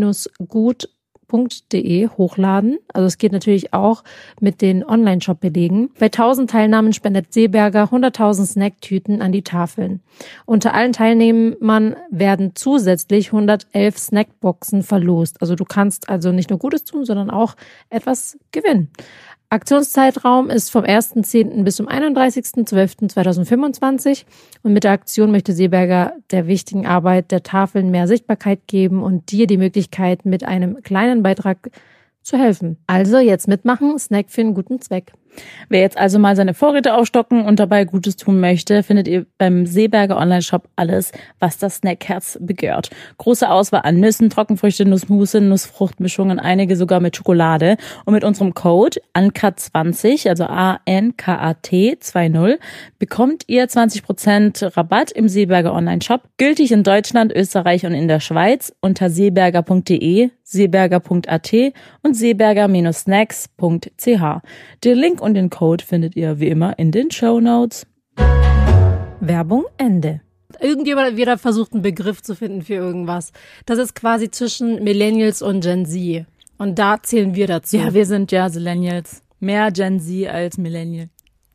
gut punkt de hochladen. Also es geht natürlich auch mit den Online-Shop-Belegen. Bei tausend Teilnahmen spendet Seeberger hunderttausend Snacktüten an die Tafeln. Unter allen Teilnehmern werden zusätzlich hundertelf Snackboxen verlost. Also du kannst also nicht nur Gutes tun, sondern auch etwas gewinnen. Aktionszeitraum ist vom ersten zehnten bis zum einunddreißigsten zwölften zweitausendfünfundzwanzig und mit der Aktion möchte Seeberger der wichtigen Arbeit der Tafeln mehr Sichtbarkeit geben und dir die Möglichkeit, mit einem kleinen Beitrag zu helfen. Also jetzt mitmachen, Snack für einen guten Zweck. Wer jetzt also mal seine Vorräte aufstocken und dabei Gutes tun möchte, findet ihr beim Seeberger Online-Shop alles, was das Snackherz begehrt. Große Auswahl an Nüssen, Trockenfrüchte, Nussmusse, Nussfruchtmischungen, einige sogar mit Schokolade. Und mit unserem Code A N K A zwanzig, also A N K A T zwanzig, bekommt ihr zwanzig Prozent Rabatt im Seeberger Online-Shop. Gültig in Deutschland, Österreich und in der Schweiz unter seeberger punkt de, seeberger punkt at und seeberger Snacks punkt c h. Den Link und den Code findet ihr wie immer in den Shownotes. Werbung Ende. Irgendjemand hat wieder versucht, einen Begriff zu finden für irgendwas. Das ist quasi zwischen Millennials und Gen Z. Und da zählen wir dazu. Ja, wir sind ja Millennials. Mehr Gen Z als Millennial.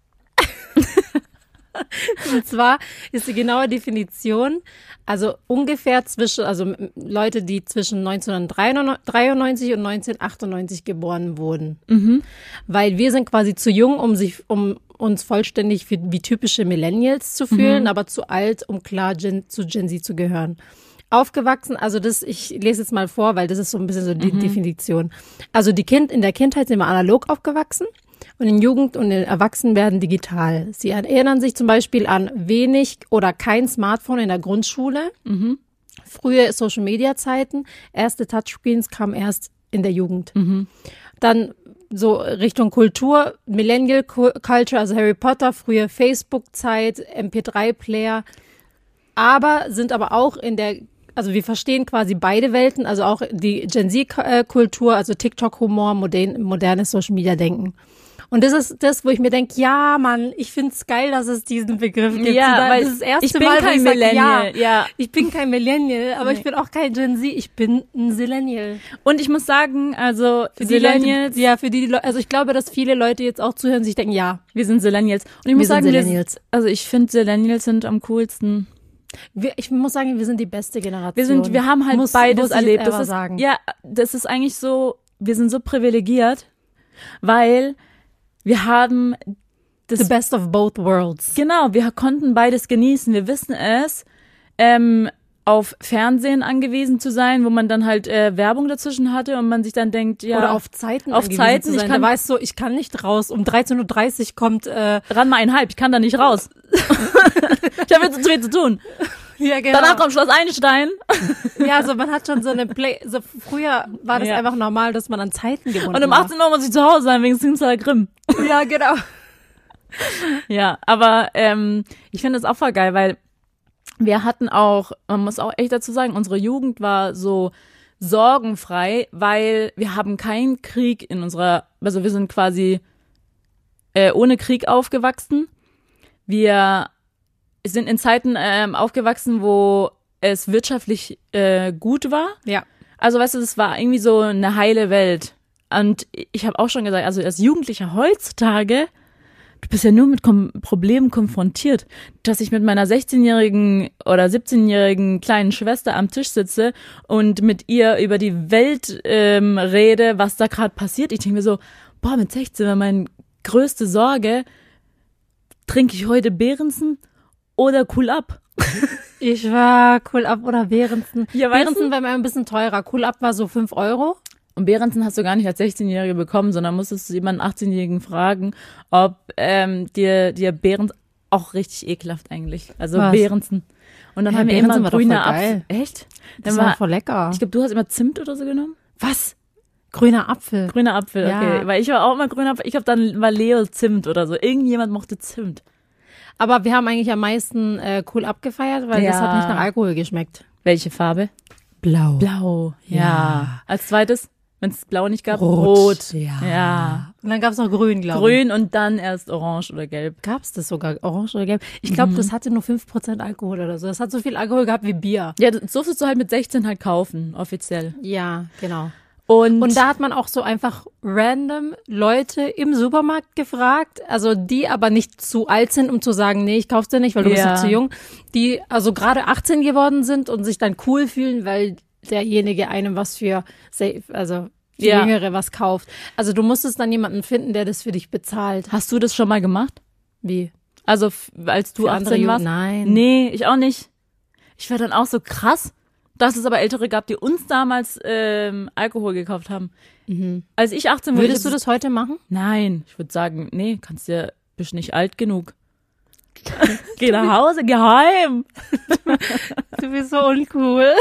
Und zwar ist die genaue Definition, also ungefähr zwischen, also Leute, die zwischen neunzehnhundertdreiundneunzig und neunzehnhundertachtundneunzig geboren wurden. Mhm. Weil wir sind quasi zu jung, um sich, um uns vollständig für, wie typische Millennials zu fühlen, mhm. aber zu alt, um klar Gen, zu Gen Z zu gehören. Aufgewachsen, also das, ich lese jetzt mal vor, weil das ist so ein bisschen so die mhm. Definition. Also die Kind, in der Kindheit sind wir analog aufgewachsen. Und in Jugend und in Erwachsenen werden digital. Sie erinnern sich zum Beispiel an wenig oder kein Smartphone in der Grundschule. Mhm. Frühe Social-Media-Zeiten. Erste Touchscreens kamen erst in der Jugend. Mhm. Dann so Richtung Kultur, Millennial Culture, also Harry Potter, frühe Facebook-Zeit, M P drei Player. Aber sind aber auch in der, also wir verstehen quasi beide Welten, also auch die Gen Z-Kultur, also TikTok-Humor, modern, modernes Social-Media-Denken. Und das ist das, wo ich mir denke, ja, Mann, ich find's geil, dass es diesen Begriff gibt. Ja, weil das ist das erste ich bin Mal, kein wo ich Millennial. Sag, ja, ja, ich bin kein Millennial, aber nee. Ich bin auch kein Gen Z, ich bin ein Zillennial. Und ich muss sagen, also für die Leute, ja, für die Leute, also ich glaube, dass viele Leute jetzt auch zuhören und sich denken, ja, wir sind Zillennials. Und ich muss sagen, wir, also ich finde Zillennials sind am coolsten. Wir, ich muss sagen, wir sind die beste Generation. Wir sind, wir haben halt muss, beides muss ich erlebt. jetzt Das ist, sagen. ja, das ist eigentlich so, wir sind so privilegiert, weil wir haben das, The best of both worlds. genau, wir konnten beides genießen. Wir wissen es, ähm, auf Fernsehen angewiesen zu sein, wo man dann halt äh, Werbung dazwischen hatte und man sich dann denkt, ja, Oder auf Zeiten auf angewiesen Zeiten, zu sein. ich kann- Da weißt du, ich kann nicht raus. Um dreizehn Uhr dreißig kommt, äh, ran mal einhalb, ich kann da nicht raus. Ich habe jetzt zu viel zu tun. ja genau. Danach kommt Schloss Einstein. Ja, also man hat schon so eine Play, so früher war das Ja. einfach normal, dass man an Zeiten gebunden Und um war. achtzehn Uhr muss ich zu Hause sein, wegen Simsala Grimm. Ja, genau. Ja, aber ähm, ich finde das auch voll geil, weil wir hatten auch, man muss auch echt dazu sagen, unsere Jugend war so sorgenfrei, weil wir haben keinen Krieg in unserer, also wir sind quasi äh, ohne Krieg aufgewachsen. Wir sind in Zeiten ähm, aufgewachsen, wo es wirtschaftlich äh, gut war. Ja. Also weißt du, das war irgendwie so eine heile Welt. Und ich habe auch schon gesagt, also als Jugendlicher heutzutage, du bist ja nur mit Kom- Problemen konfrontiert, dass ich mit meiner sechzehnjährigen oder siebzehnjährigen kleinen Schwester am Tisch sitze und mit ihr über die Welt ähm, rede, was da gerade passiert. Ich denke mir so, boah, mit sechzehn war meine größte Sorge, trinke ich heute Behrensen oder Cool Up? Ich war Cool Up oder Behrensen. Ja, weißt Behrensen war immer ein bisschen teurer. Cool Up war so fünf Euro. Und Behrensen hast du gar nicht als sechzehnjährige bekommen, sondern musstest du jemanden achtzehnjährigen fragen, ob ähm, dir, dir Behrens auch richtig ekelhaft eigentlich. Also Was? Behrensen. Und dann Ja, haben wir Behrensen immer war doch grüne voll geil. Apfel. Echt? Das Dann war voll lecker. ich glaube, du hast immer Zimt oder so genommen? Was? Grüner Apfel. Grüner Apfel, okay. Ja. Weil ich war auch immer grüner Apfel. Ich glaube, dann war Leo Zimt oder so. Irgendjemand mochte Zimt. Aber wir haben eigentlich am meisten äh, Cool Up gefeiert, weil das Ja. hat nicht nach Alkohol geschmeckt. Welche Farbe? Blau. Blau. Ja. Ja. Als zweites, wenn es blau nicht gab, Rot. rot. Ja. Ja. Und dann gab's noch Grün, glaube ich. Grün und dann erst orange oder gelb. Gab's das sogar, orange oder gelb? Ich glaube, das hatte nur fünf Prozent Alkohol oder so. Das hat so viel Alkohol gehabt wie Bier. Ja, das durftest du halt mit sechzehn halt kaufen, offiziell. Ja, genau. Und, Und da hat man auch so einfach random Leute im Supermarkt gefragt, also die aber nicht zu alt sind, um zu sagen, nee, ich kauf's dir nicht, weil du bist Ja. noch zu jung, die also gerade achtzehn geworden sind und sich dann cool fühlen, weil derjenige einem was für, safe, also für Ja. Jüngere was kauft. Also du musstest dann jemanden finden, der das für dich bezahlt. hast du das schon mal gemacht? Wie? Also f- als du Für andere achtzehn warst? Jugend? Nein. Nee, ich auch nicht. Ich war dann auch so krass, dass es aber Ältere gab, die uns damals ähm, Alkohol gekauft haben. Als ich achtzehn war, Würdest du ich- das heute machen? Nein, ich würde sagen, nee, kannst ja, bist nicht alt genug. Geh nach Hause, geheim. Du bist so uncool.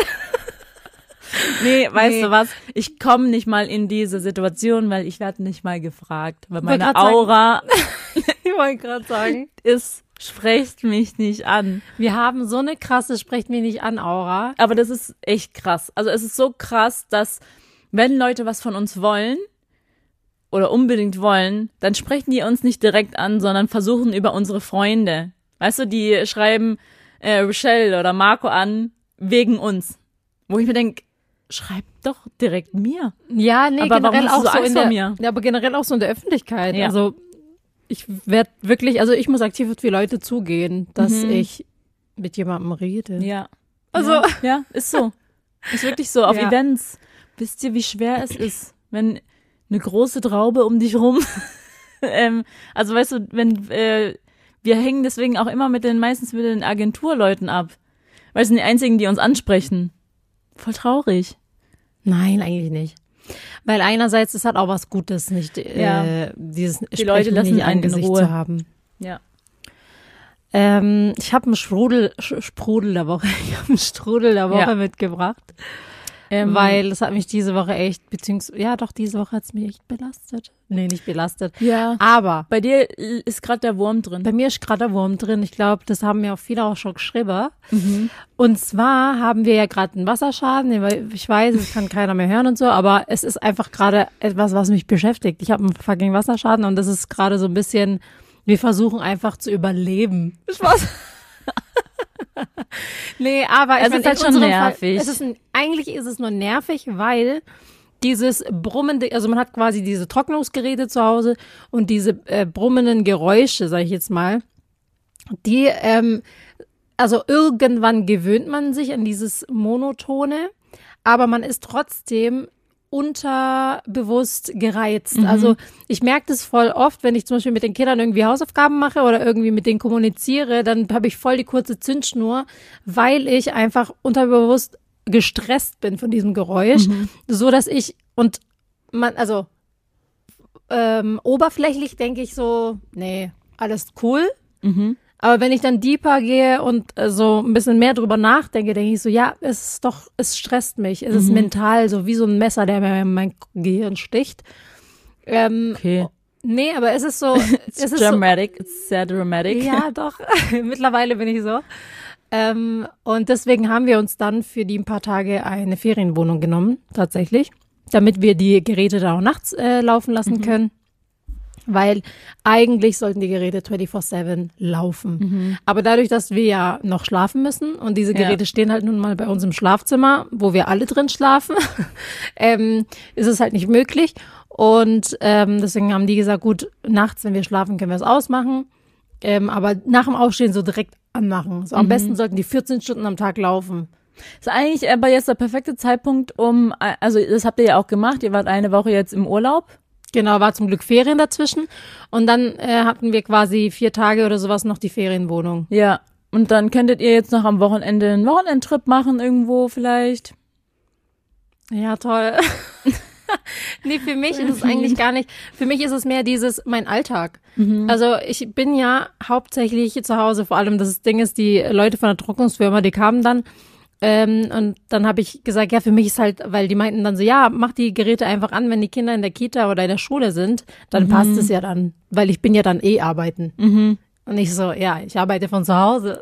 Nee, weißt Nee. du was? Ich komme nicht mal in diese Situation, weil ich werde nicht mal gefragt. Weil Wollte meine grad sagen. Aura Ich wollte gerade sagen. ist, sprecht mich nicht an. Wir haben so eine krasse Sprecht mich nicht an, Aura. Aber das ist echt krass. Also es ist so krass, dass wenn Leute was von uns wollen oder unbedingt wollen, dann sprechen die uns nicht direkt an, sondern versuchen über unsere Freunde. Weißt du, die schreiben äh, Rochelle oder Marco an wegen uns. Wo ich mir denke, schreib doch direkt mir. Ja, nee, Aber warum generell hast du auch so so Angst in vor der, mir? ja, aber generell auch so in der Öffentlichkeit. Ja. Also ich werde wirklich, also ich muss aktiv auf die Leute zugehen, dass Mhm. ich mit jemandem rede. Ja. Also- ja, ja, ist so. Ist wirklich so. Auf Ja. Events. Wisst ihr, wie schwer es ist, wenn eine große Traube um dich rum, ähm, also weißt du, wenn, äh, wir hängen deswegen auch immer mit den, meistens mit den Agenturleuten ab. Weil es sind die einzigen, die uns ansprechen. Voll traurig. Nein, eigentlich nicht. Weil einerseits ist halt auch was Gutes, nicht Ja. äh, dieses Die Leute lassen nicht einen in Angesicht Ruhe. zu haben. Ja. Ähm, ich habe einen Sprudel, Sch- Sprudel der Woche, ich habe einen Strudel der Woche Ja. mitgebracht, Ähm, weil das hat mich diese Woche echt, beziehungsweise, ja doch, diese Woche hat es mich echt belastet. Nee, nicht belastet. ja. Aber Bei dir ist gerade der Wurm drin. bei mir ist gerade der Wurm drin. Ich glaube, das haben mir auch viele auch schon geschrieben. Und zwar haben wir ja gerade einen Wasserschaden. Ich weiß, es kann keiner mehr hören und so, aber es ist einfach gerade etwas, was mich beschäftigt. Ich habe einen fucking Wasserschaden und das ist gerade so ein bisschen, wir versuchen einfach zu überleben. Spaß. Nee, aber ich Es mein, ist halt in schon unserem nervig. Fall, es ist ein, eigentlich ist es nur nervig, weil dieses brummende, also man hat quasi diese Trocknungsgeräte zu Hause und diese äh, brummenden Geräusche, sage ich jetzt mal, die ähm, also irgendwann gewöhnt man sich an dieses Monotone, aber man ist trotzdem unterbewusst gereizt. Mhm. Also ich merke das voll oft, wenn ich zum Beispiel mit den Kindern irgendwie Hausaufgaben mache oder irgendwie mit denen kommuniziere, dann habe ich voll die kurze Zündschnur, weil ich einfach unterbewusst gestresst bin von diesem Geräusch, mhm. so dass ich und man, also ähm, oberflächlich denke ich so, nee, alles cool. Mhm. Aber wenn ich dann deeper gehe und äh, so ein bisschen mehr drüber nachdenke, denke ich so, ja, es ist doch, es stresst mich. Es mhm. ist mental, so wie so ein Messer, der mir in mein Gehirn sticht. Ähm, okay. Nee, aber es ist so. It's es ist dramatic, so, it's sehr dramatic. Ja, doch. Mittlerweile bin ich so. Ähm, und deswegen haben wir uns dann für die ein paar Tage eine Ferienwohnung genommen, tatsächlich, damit wir die Geräte da auch nachts äh, laufen lassen mhm. können. Weil eigentlich sollten die Geräte vierundzwanzig sieben laufen. Mhm. Aber dadurch, dass wir ja noch schlafen müssen und diese Geräte ja. stehen halt nun mal bei uns im Schlafzimmer, wo wir alle drin schlafen, ähm, ist es halt nicht möglich. Und ähm, deswegen haben die gesagt, gut, nachts, wenn wir schlafen, können wir es ausmachen. Ähm, aber nach dem Aufstehen so direkt anmachen. So am mhm. besten sollten die vierzehn Stunden am Tag laufen. Ist eigentlich aber jetzt der perfekte Zeitpunkt, um, also das habt ihr ja auch gemacht, ihr wart eine Woche jetzt im Urlaub. Genau, war zum Glück Ferien dazwischen. Und dann äh, hatten wir quasi vier Tage oder sowas noch die Ferienwohnung. Ja, und dann könntet ihr jetzt noch am Wochenende einen Wochenendtrip machen irgendwo vielleicht. Ja, toll. Nee, für mich ist es eigentlich gar nicht, für mich ist es mehr dieses, mein Alltag. Mhm. Also ich bin ja hauptsächlich zu Hause, vor allem das Ding ist, die Leute von der Trocknungsfirma, die kamen dann ähm, und dann habe ich gesagt, ja, für mich ist halt, weil die meinten dann so, ja, mach die Geräte einfach an, wenn die Kinder in der Kita oder in der Schule sind, dann mhm. passt es ja dann, weil ich bin ja dann eh arbeiten. Mhm. Und ich so, ja, ich arbeite von zu Hause.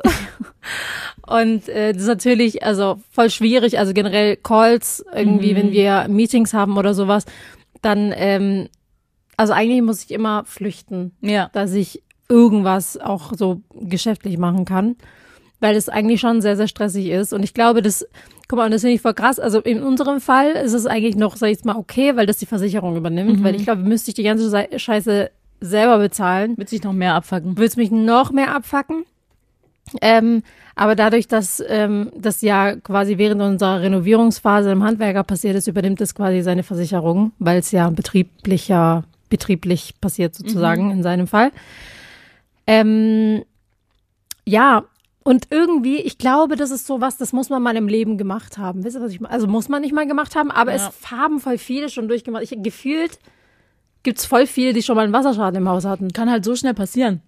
Und äh, das ist natürlich also voll schwierig, also generell Calls irgendwie, mhm. wenn wir Meetings haben oder sowas, dann, ähm, also eigentlich muss ich immer flüchten, ja. dass ich irgendwas auch so geschäftlich machen kann, weil es eigentlich schon sehr, sehr stressig ist. Und ich glaube, das, guck mal, und das finde ich voll krass, also in unserem Fall ist es eigentlich noch, sag ich jetzt mal, okay, weil das die Versicherung übernimmt, mhm. weil ich glaube, müsste ich die ganze Scheiße selber bezahlen. Wird sich noch mehr abfacken. Wird es mich noch mehr abfacken. Ähm, aber dadurch, dass ähm, das ja quasi während unserer Renovierungsphase im Handwerker passiert ist, übernimmt es quasi seine Versicherung, weil es ja betrieblicher, betrieblich passiert sozusagen mhm. in seinem Fall. Ähm, ja, und irgendwie, ich glaube, das ist sowas, das muss man mal im Leben gemacht haben. Wisst ihr, was ich meine? Also muss man nicht mal gemacht haben, aber ja. es haben voll viele schon durchgemacht. Ich gefühlt gibt's voll viele, die schon mal einen Wasserschaden im Haus hatten. Kann halt so schnell passieren.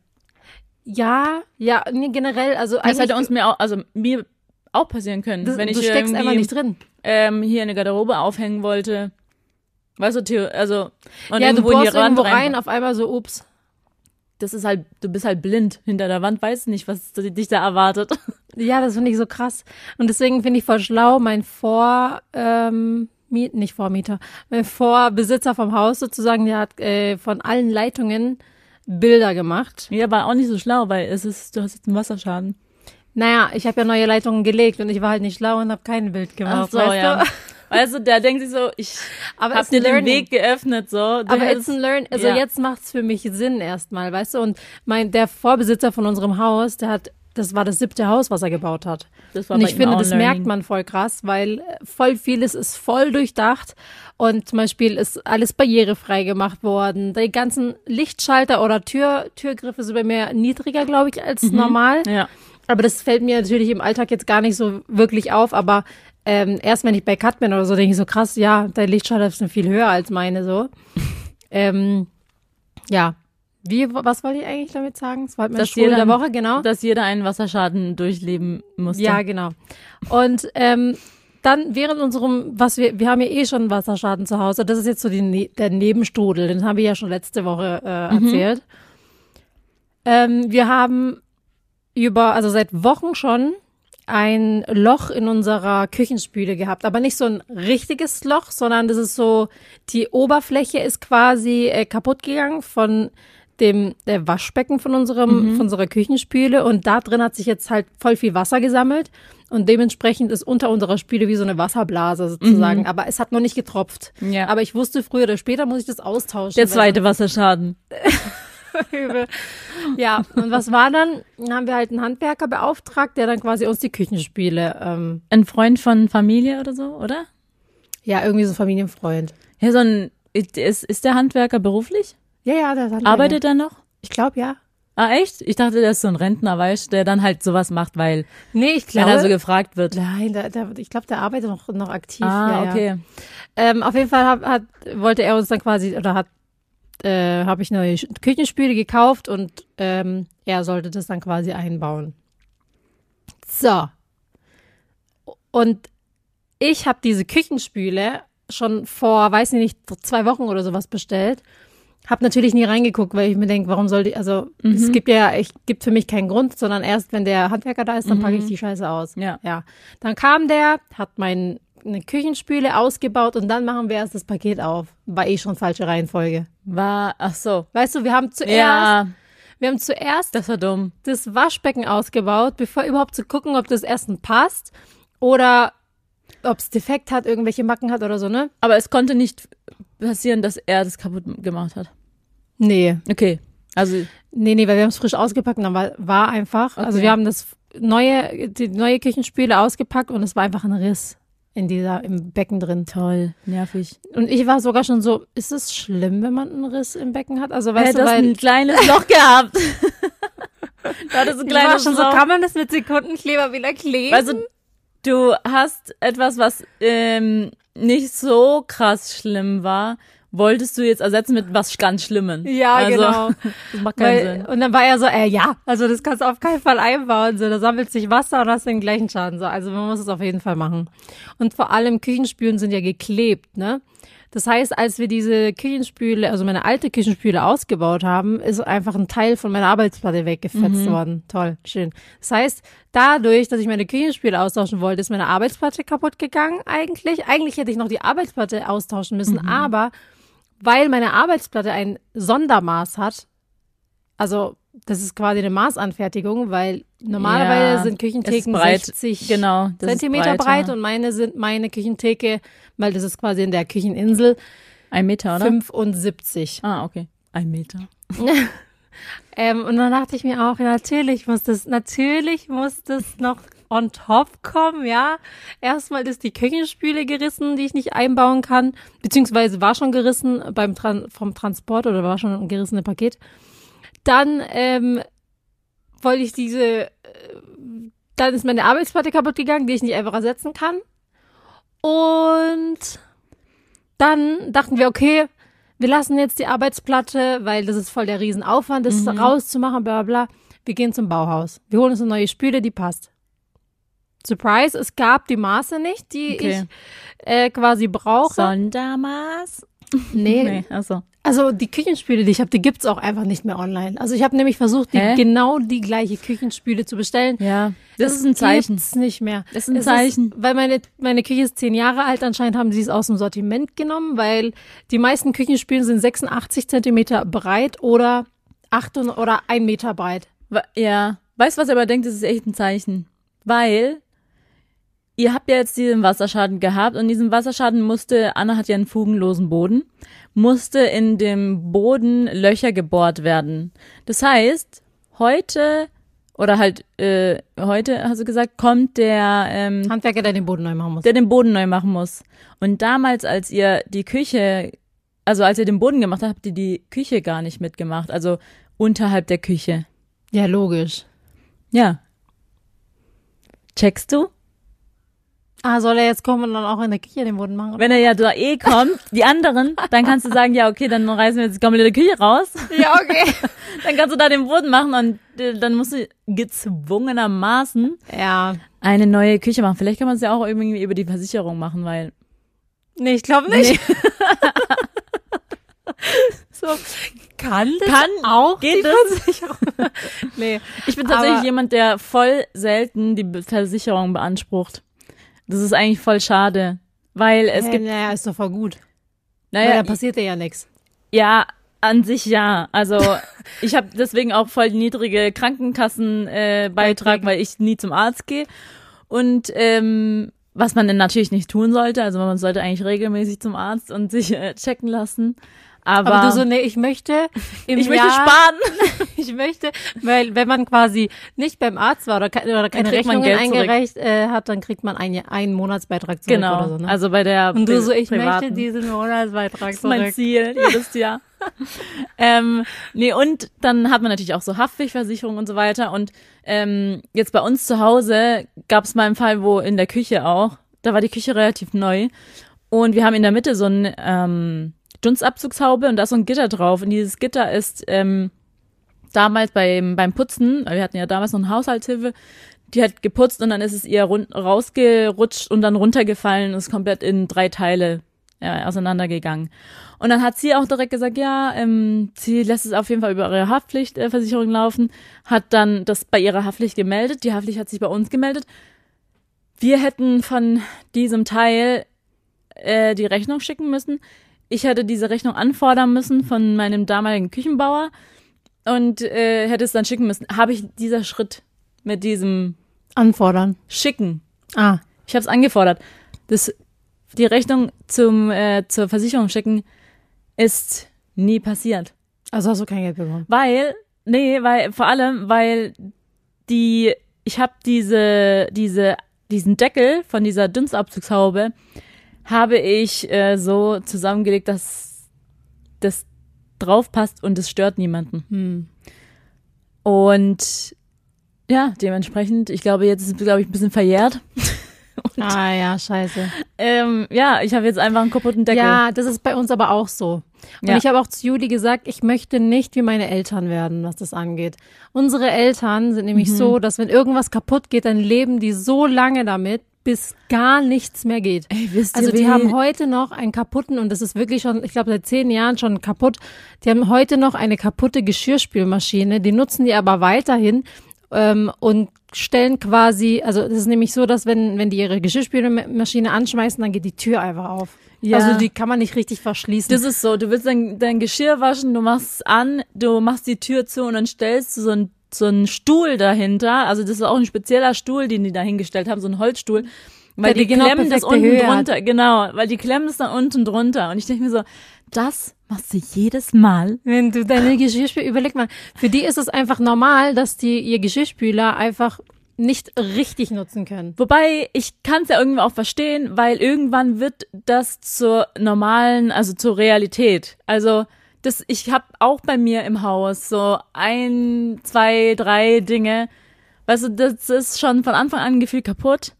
Ja, ja, nee, generell, also das hätte uns mir auch, also mir auch passieren können, das, wenn ich du steckst einfach nicht drin. Ähm, hier eine Garderobe aufhängen wollte. Weißt du, Theo, also und ja, du bohrst irgendwo rein, rein, auf einmal so, ups. Das ist halt, du bist halt blind hinter der Wand, weißt nicht, was dich da erwartet. Ja, das finde ich so krass. Und deswegen finde ich voll schlau, mein Vor, ähm, Miet, nicht Vormieter, mein Vorbesitzer vom Haus sozusagen, der hat äh, von allen Leitungen Bilder gemacht. Ja, war auch nicht so schlau, weil es ist, du hast jetzt einen Wasserschaden. Naja, ich habe ja neue Leitungen gelegt und ich war halt nicht schlau und habe kein Bild gemacht. Ach so, weißt ja. du? Weißt du, der denkt sich so, ich habe dir den Weg geöffnet, so. Aber it's ein Learn, also ja. jetzt macht's für mich Sinn erstmal, weißt du? Und mein, der Vorbesitzer von unserem Haus, der hat, das war das siebte Haus, was er gebaut hat. Das war und ich finde, das Learning. Merkt man voll krass, weil voll vieles ist voll durchdacht und zum Beispiel ist alles barrierefrei gemacht worden. Die ganzen Lichtschalter oder Tür, Türgriffe sind bei mir niedriger, glaube ich, als mhm. normal. Ja. Aber das fällt mir natürlich im Alltag jetzt gar nicht so wirklich auf, aber ähm, erst wenn ich bei Cut bin oder so, denke ich so, krass, ja, dein Lichtschalter ist viel höher als meine, so. ähm, ja. Wie, was wollte ich eigentlich damit sagen? Das war halt meine Schule der Woche, genau. Dass jeder einen Wasserschaden durchleben musste. Ja, genau. Und ähm, dann während unserem, was wir, wir haben ja eh schon einen Wasserschaden zu Hause, das ist jetzt so die, der Nebenstrudel, den haben wir ja schon letzte Woche äh, erzählt. Mhm. Ähm, wir haben über, also seit Wochen schon ein Loch in unserer Küchenspüle gehabt, aber nicht so ein richtiges Loch, sondern das ist so, die Oberfläche ist quasi äh, kaputt gegangen von dem der Waschbecken von unserem mhm. von unserer Küchenspüle und da drin hat sich jetzt halt voll viel Wasser gesammelt und dementsprechend ist unter unserer Spüle wie so eine Wasserblase sozusagen, mhm. aber es hat noch nicht getropft. Ja. Aber ich wusste, früher oder später muss ich das austauschen. Der zweite Wasserschaden. Übel. Ja, und was war dann? Dann haben wir halt einen Handwerker beauftragt, der dann quasi uns die Küchenspüle, ähm, Ein Freund von Familie oder so, oder? ja, irgendwie so ein Familienfreund. Ja, so ein, ist, ist der Handwerker beruflich? Ja, ja, der Handwerker. Arbeitet er noch? Ich glaube, ja. Ah, echt? Ich dachte, der ist so ein Rentner, weißt du, der dann halt sowas macht, weil Nee, ich wenn glaube. er so gefragt wird. Nein, der, der, ich glaube, der arbeitet noch, noch aktiv. Ah, ja, ja. okay. Ähm, auf jeden Fall hat, hat, wollte er uns dann quasi, oder hat, äh, habe ich neue Küchenspüle gekauft und ähm, er sollte das dann quasi einbauen. So. Und ich habe diese Küchenspüle schon vor, weiß ich nicht, zwei Wochen oder sowas bestellt. Hab natürlich nie reingeguckt, weil ich mir denke, warum soll die, also Mhm. es gibt ja, es gibt für mich keinen Grund, sondern erst, wenn der Handwerker da ist, dann packe ich die Scheiße aus. Ja. Ja. Dann kam der, hat meine Küchenspüle ausgebaut und dann machen wir erst das Paket auf. War eh schon falsche Reihenfolge. War, ach so. Weißt du, wir haben zuerst, Ja, wir haben zuerst das war dumm. das Waschbecken ausgebaut, bevor überhaupt zu gucken, ob das Essen passt oder ob es defekt hat, irgendwelche Macken hat oder so, ne? Aber es konnte nicht passieren, dass er das kaputt gemacht hat. Nee. Okay. Also, Nee, nee, weil wir haben es frisch ausgepackt und dann war, war einfach, also Okay. wir haben das neue, die neue Küchenspüle ausgepackt und es war einfach ein Riss in dieser, im Becken drin. toll, nervig. Und ich war sogar schon so, ist es schlimm, wenn man einen Riss im Becken hat? Also weißt Weißt du, du, weil ein kleines Loch gehabt. Da hat es ein ich war kleines schon so, Loch. kann man das mit Sekundenkleber wieder kleben? Also, du hast etwas, was ähm, nicht so krass schlimm war, wolltest du jetzt ersetzen mit was ganz Schlimmen. ja, also, genau. Das macht keinen Weil, Sinn. und dann war er so, äh, ja, also das kannst du auf keinen Fall einbauen. So, da sammelt sich Wasser und hast den gleichen Schaden. So, also man muss es auf jeden Fall machen. Und vor allem Küchenspülen sind ja geklebt, ne? Das heißt, als wir diese Küchenspüle, also meine alte Küchenspüle ausgebaut haben, ist einfach ein Teil von meiner Arbeitsplatte weggefetzt Mhm. worden. Toll, schön. Das heißt, dadurch, dass ich meine Küchenspüle austauschen wollte, ist meine Arbeitsplatte kaputt gegangen eigentlich. Eigentlich hätte ich noch die Arbeitsplatte austauschen müssen, Mhm. aber weil meine Arbeitsplatte ein Sondermaß hat, also das ist quasi eine Maßanfertigung, weil normalerweise Ja, sind es Küchentheken ist breit. sechzig Genau, das ist Zentimeter breiter. breit und meine sind meine Küchentheke, weil das ist quasi in der Kücheninsel, Ein Meter, oder? fünfundsiebzig. Ah, okay. Ein Meter. Ähm, und dann dachte ich mir auch, ja, natürlich muss das, natürlich muss das noch on top kommen, ja. Erstmal ist die Küchenspüle gerissen, die ich nicht einbauen kann, beziehungsweise war schon gerissen beim Tran- vom Transport oder war schon ein gerissenes Paket. Dann ähm, wollte ich diese, äh, dann ist meine Arbeitsplatte kaputt gegangen, die ich nicht einfach ersetzen kann. Und dann dachten wir, okay, wir lassen jetzt die Arbeitsplatte, weil das ist voll der Riesenaufwand, das Mhm. rauszumachen, bla bla bla. Wir gehen zum Bauhaus. Wir holen uns eine neue Spüle, die passt. Surprise, es gab die Maße nicht, die Okay. ich äh, quasi brauche. Sondermaß? Nee, Nee, achso. also die Küchenspüle, die ich habe, die gibt's auch einfach nicht mehr online. Also ich habe nämlich versucht, die Hä? genau die gleiche Küchenspüle zu bestellen. Ja, das ist ein Zeichen. Gibt's nicht mehr. Das ist ein Es Zeichen. weil meine, meine Küche ist zehn Jahre alt, anscheinend haben sie es aus dem Sortiment genommen, weil die meisten Küchenspülen sind sechsundachtzig Zentimeter breit oder acht oder ein Meter breit. Wa- Ja, weißt du, was ihr aber denkt, das ist echt ein Zeichen. Weil ihr habt ja jetzt diesen Wasserschaden gehabt und diesen Wasserschaden musste, Anna hat ja einen fugenlosen Boden, musste in dem Boden Löcher gebohrt werden. Das heißt, heute, oder halt äh, heute, hast du gesagt, kommt der, ähm, Handwerker, der den Boden neu machen muss. der den Boden neu machen muss. Und damals, als ihr die Küche, also als ihr den Boden gemacht habt, habt ihr die Küche gar nicht mitgemacht, also unterhalb der Küche. Ja, logisch. Ja. Checkst du? Ah, soll er jetzt kommen und dann auch in der Küche den Boden machen? Wenn er ja da eh kommt, die anderen, dann kannst du sagen, ja, okay, dann reißen wir jetzt die komplette Küche raus. Ja, okay. Dann kannst du da den Boden machen und äh, dann musst du gezwungenermaßen Ja. eine neue Küche machen. Vielleicht kann man es ja auch irgendwie über die Versicherung machen, weil Nee, ich glaube nicht. So, kann das Kann- auch geht die das? Versicherung? Nee. ich bin tatsächlich Aber- jemand, der voll selten die Be- Versicherung beansprucht. Das ist eigentlich voll schade, weil es Hey, gibt, naja, ist doch voll gut. Weil naja, da passiert dir ja nichts. ja, an sich ja. Also ich habe deswegen auch voll niedrige Krankenkassenbeitrag, äh, Beitrag, weil ich nie zum Arzt gehe. Und ähm, was man dann natürlich nicht tun sollte, also man sollte eigentlich regelmäßig zum Arzt und sich äh, checken lassen. Aber, Aber du so, nee, ich möchte im ich möchte Jahr, sparen. ich möchte, weil wenn man quasi nicht beim Arzt war oder, ke- oder keine kriegt man Rechnungen Geld zurück. eingereicht äh, hat, dann kriegt man ein, einen Monatsbeitrag zurück Genau, oder so. Ne? also bei der Und du so, ich privaten. möchte diesen Monatsbeitrag Das ist mein zurück. Ziel, jedes Jahr. ähm, nee, und dann hat man natürlich auch so Haftpflichtversicherung und so weiter. Und ähm, jetzt bei uns zu Hause gab es mal einen Fall, wo in der Küche auch, da war die Küche relativ neu. Und wir haben in der Mitte so ein ähm, Dunstabzugshaube und da ist so ein Gitter drauf. Und dieses Gitter ist ähm, damals beim, beim Putzen, wir hatten ja damals noch eine Haushaltshilfe, die hat geputzt und dann ist es ihr rund, rausgerutscht und dann runtergefallen und ist komplett in drei Teile ja, auseinandergegangen. Und dann hat sie auch direkt gesagt, ja, ähm, sie lässt es auf jeden Fall über ihre Haftpflichtversicherung laufen, hat dann das bei ihrer Haftpflicht gemeldet, die Haftpflicht hat sich bei uns gemeldet. Wir hätten von diesem Teil äh, die Rechnung schicken müssen. Ich hätte diese Rechnung anfordern müssen von meinem damaligen Küchenbauer und äh, hätte es dann schicken müssen. Habe ich dieser Schritt mit diesem Anfordern. Schicken. Ah. Ich habe es angefordert. Das, die Rechnung zum äh, zur Versicherung schicken ist nie passiert. Also hast du kein Geld bekommen? Weil, nee, weil vor allem, weil die, ich habe diese, diese, diesen Deckel von dieser Dunstabzugshaube habe ich äh, so zusammengelegt, dass das drauf passt und es stört niemanden. Hm. Und ja, dementsprechend, ich glaube, jetzt ist es, glaube ich, ein bisschen verjährt. Und, ah ja, scheiße. Ähm, ja, ich habe jetzt einfach einen kaputten Deckel. Ja, das ist bei uns aber auch so. Und Ja. ich habe auch zu Juli gesagt, ich möchte nicht wie meine Eltern werden, was das angeht. Unsere Eltern sind nämlich Mhm. so, dass wenn irgendwas kaputt geht, dann leben die so lange damit, bis gar nichts mehr geht. Ey, wisst ihr, Also die wie- haben heute noch einen kaputten, und das ist wirklich schon, ich glaube seit zehn Jahren schon kaputt, die haben heute noch eine kaputte Geschirrspülmaschine, die nutzen die aber weiterhin ähm, und stellen quasi, also es ist nämlich so, dass wenn wenn die ihre Geschirrspülmaschine anschmeißen, dann geht die Tür einfach auf. Ja. Also die kann man nicht richtig verschließen. Das ist so, du willst dein, dein Geschirr waschen, du machst es an, du machst die Tür zu und dann stellst du so einen so einen Stuhl dahinter, also das ist auch ein spezieller Stuhl, den die da hingestellt haben, so ein Holzstuhl, weil Der die die genau klemmen das perfekte unten Höhe hat. drunter, genau, weil die klemmen das dann unten drunter und ich denke mir so, das machst du jedes Mal. Wenn du deine Geschirrspüler, überleg mal, für die ist es einfach normal, dass die ihr Geschirrspüler einfach nicht richtig nutzen können. Wobei, ich kann es ja irgendwie auch verstehen, weil irgendwann wird das zur normalen, also zur Realität. Also das, ich habe auch bei mir im Haus so ein, zwei, drei Dinge. Weißt du, das ist schon von Anfang an gefühlt kaputt.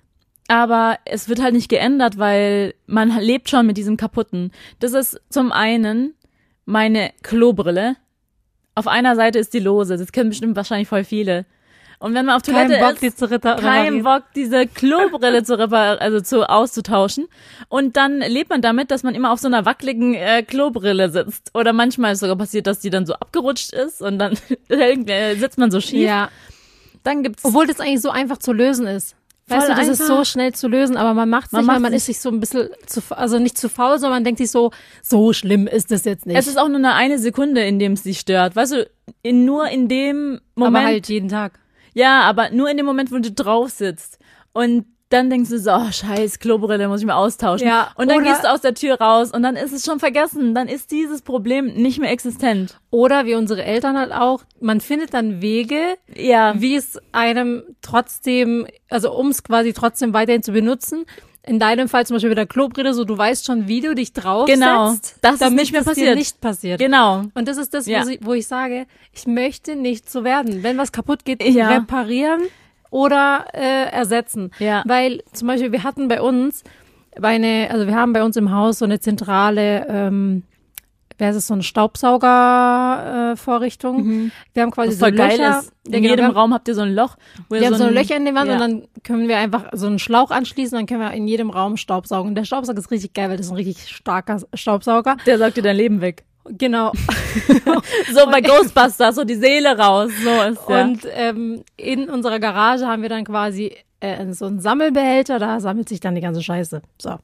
Aber es wird halt nicht geändert, weil man lebt schon mit diesem Kaputten. Das ist zum einen meine Klobrille. Auf einer Seite ist die lose. Das kennen bestimmt wahrscheinlich voll viele. Und wenn man auf Kein Toilette Bock, ist, die zu repar- kein reparieren. Bock, diese Klobrille zu repar also zu auszutauschen. Und dann lebt man damit, dass man immer auf so einer wackeligen äh, Klobrille sitzt. Oder manchmal ist sogar passiert, dass die dann so abgerutscht ist und dann äh, sitzt man so schief. Ja, Dann gibt's obwohl das eigentlich so einfach zu lösen ist. Voll Weißt du, das ist einfach. so schnell zu lösen, aber man macht es Man nicht, weil macht man es ist sich so ein bisschen zu, also nicht zu faul, sondern man denkt sich so, so schlimm ist das jetzt nicht. es ist auch nur eine, eine Sekunde, in dem es dich stört. Weißt du, in, nur in dem Moment. aber halt jeden Tag. Ja, aber nur in dem Moment, wo du drauf sitzt. Und dann denkst du so, oh, scheiß Klobrille, muss ich mal austauschen. Ja, und dann oder- gehst du aus der Tür raus und dann ist es schon vergessen. Dann ist dieses Problem nicht mehr existent. Oder wie unsere Eltern halt auch, man findet dann Wege, Ja. wie es einem trotzdem, also um es quasi trotzdem weiterhin zu benutzen. In deinem Fall zum Beispiel mit der Klobrille, so du weißt schon, wie du dich draufsetzt, Genau, das ist damit nicht mehr es dir passiert. nicht passiert. Genau. Und das ist das, Ja. wo, sie, wo ich sage, ich möchte nicht so werden. Wenn was kaputt geht, Ja. reparieren oder äh, ersetzen. Ja. Weil zum Beispiel wir hatten bei uns, bei eine, also wir haben bei uns im Haus so eine zentrale, ähm, wer ist es, so eine Staubsauger-Vorrichtung. Äh, Vorrichtung. Wir haben quasi Was voll so geil Löcher. ist. Ja, In genau, jedem wir haben- Raum habt ihr so ein Loch. Wo ihr wir haben so ein- Löcher in die Wand ja. und dann können wir einfach so einen Schlauch anschließen, dann können wir in jedem Raum Staubsaugen. Und der Staubsauger ist richtig geil, weil das ist ein richtig starker Staubsauger. Der saugt dir dein Leben weg. Genau. So bei Ghostbusters, so die Seele raus. So ist ja. Und ähm, in unserer Garage haben wir dann quasi äh, so einen Sammelbehälter, da sammelt sich dann die ganze Scheiße. So.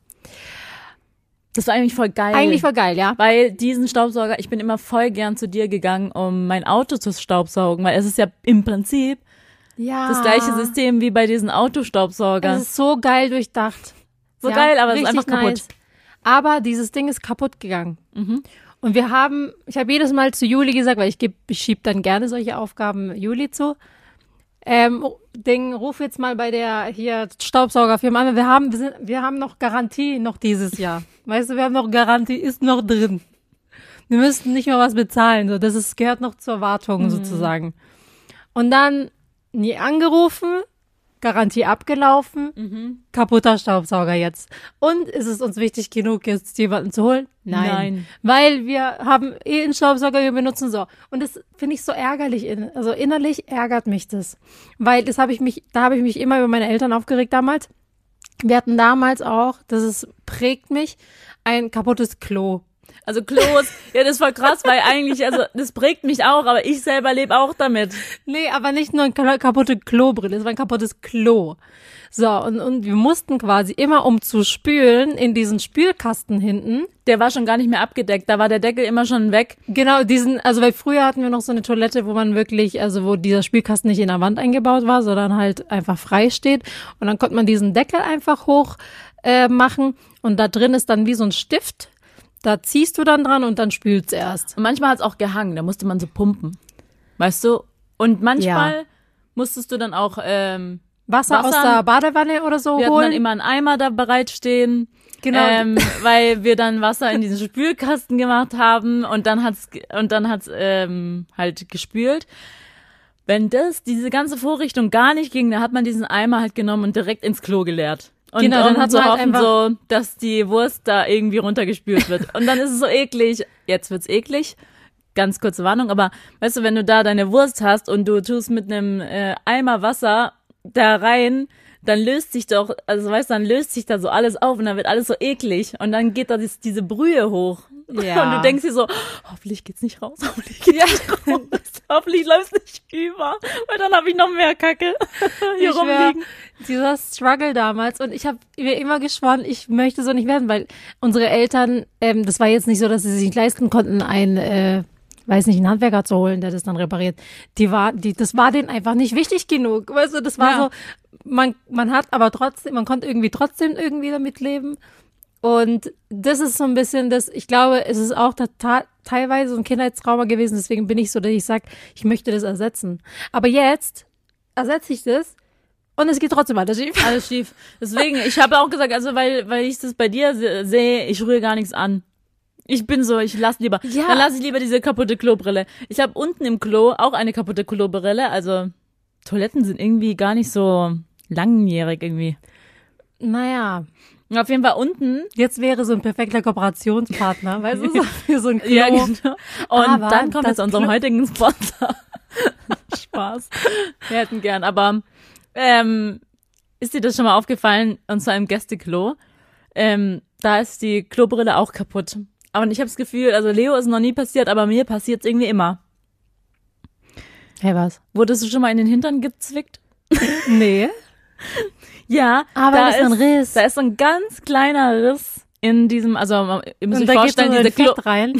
Das war eigentlich voll geil. Eigentlich voll geil, ja. Weil diesen Staubsauger, ich bin immer voll gern zu dir gegangen, um mein Auto zu staubsaugen, weil es ist ja im Prinzip Ja. das gleiche System wie bei diesen Autostaubsaugern. Es ist so geil durchdacht. So geil, aber es ist richtig einfach kaputt. nice. Aber dieses Ding ist kaputt gegangen. Mhm. Und wir haben, ich habe jedes Mal zu Juli gesagt, weil ich, geb, ich schieb dann gerne solche Aufgaben Juli zu. Ähm, Ding, ruf jetzt mal bei der hier Staubsaugerfirma an. Wir haben, wir, sind, wir haben noch Garantie noch dieses Jahr. Weißt du, wir haben noch Garantie, ist noch drin. Wir müssten nicht mehr was bezahlen. So, das ist, gehört noch zur Wartung mhm. sozusagen. Und dann nie angerufen, Garantie abgelaufen, mhm. kaputter Staubsauger jetzt. Und ist es uns wichtig genug, jetzt jemanden zu holen? Nein. Nein. Weil wir haben eh einen Staubsauger, wir benutzen so. Und das finde ich so ärgerlich. In, also innerlich ärgert mich das. Weil das habe ich mich, da habe ich mich immer über meine Eltern aufgeregt damals. Wir hatten damals auch, das ist, prägt mich, ein kaputtes Klo. Also Klos, ja, das ist voll krass, weil eigentlich, also das prägt mich auch, aber ich selber lebe auch damit. Nee, aber nicht nur eine kaputte Klobrille, es war ein kaputtes Klo. So, und, und wir mussten quasi immer, um zu spülen, in diesen Spülkasten hinten. Der war schon gar nicht mehr abgedeckt, da war der Deckel immer schon weg. Genau, diesen, also weil früher hatten wir noch so eine Toilette, wo man wirklich, also wo dieser Spülkasten nicht in der Wand eingebaut war, sondern halt einfach frei steht. Und dann konnte man diesen Deckel einfach hoch äh, machen und da drin ist dann wie so ein Stift. Da ziehst du dann dran und dann spült's erst. Und manchmal hat's auch gehangen, da musste man so pumpen. Weißt du? Und manchmal ja. musstest du dann auch ähm, Wasser, Wasser aus der Badewanne oder so wir holen. Wir hatten dann immer einen Eimer da bereitstehen. Genau. Ähm, weil wir dann Wasser in diesen Spülkasten gemacht haben und dann hat's und dann hat's ähm, halt gespült. Wenn das, diese ganze Vorrichtung gar nicht ging, dann hat man diesen Eimer halt genommen und direkt ins Klo geleert. Und genau, dann hat so man halt hoffen so, dass die Wurst da irgendwie runtergespült wird. Und dann ist es so eklig. Jetzt wird's eklig. Ganz kurze Warnung, aber weißt du, wenn du da deine Wurst hast und du tust mit einem äh, Eimer Wasser da rein, dann löst sich doch, also weißt du, dann löst sich da so alles auf und dann wird alles so eklig. Und dann geht da dies, diese Brühe hoch. Ja. Und du denkst dir so, hoffentlich geht's nicht raus, hoffentlich geht's ja. nicht raus. Hoffentlich läuft's nicht über, weil dann habe ich noch mehr Kacke hier ich rumliegen. Wär, dieser Struggle damals und ich habe mir immer geschworen, ich möchte so nicht werden, weil unsere Eltern, ähm, das war jetzt nicht so, dass sie sich nicht leisten konnten, ein, äh, weiß nicht, einen Handwerker zu holen, der das dann repariert. Die war, die, das war denen einfach nicht wichtig genug. Weißt du, das war ja. so, man, man hat aber trotzdem, man konnte irgendwie trotzdem irgendwie damit leben. Und das ist so ein bisschen das, ich glaube, es ist auch total, teilweise so ein Kindheitstrauma gewesen, deswegen bin ich so, dass ich sage, ich möchte das ersetzen. Aber jetzt ersetze ich das und es geht trotzdem weiter schief. Alles schief. Deswegen, ich habe auch gesagt, also weil weil ich das bei dir se- sehe, ich rühre gar nichts an. Ich bin so, ich lass lieber, ja. dann lasse ich lieber diese kaputte Klobrille. Ich habe unten im Klo auch eine kaputte Klobrille, also Toiletten sind irgendwie gar nicht so langjährig irgendwie. Naja. Auf jeden Fall unten. Jetzt wäre so ein perfekter Kooperationspartner, weißt du, so für so ein Klo. Ja, genau. Und aber dann kommt es zu unserem Klo- heutigen Sponsor. Spaß. Wir hätten gern, aber ähm, ist dir das schon mal aufgefallen, und zwar im Gästeklo, ähm, da ist die Klobrille auch kaputt. Aber ich habe das Gefühl, also Leo ist noch nie passiert, aber mir passiert es irgendwie immer. Hey, was? Wurdest du schon mal in den Hintern gezwickt? Nee. Ja, aber da ist ein Riss. Da ist so ein ganz kleiner Riss in diesem, also ihr müsst euch euch vorstellen, diese Klo rein.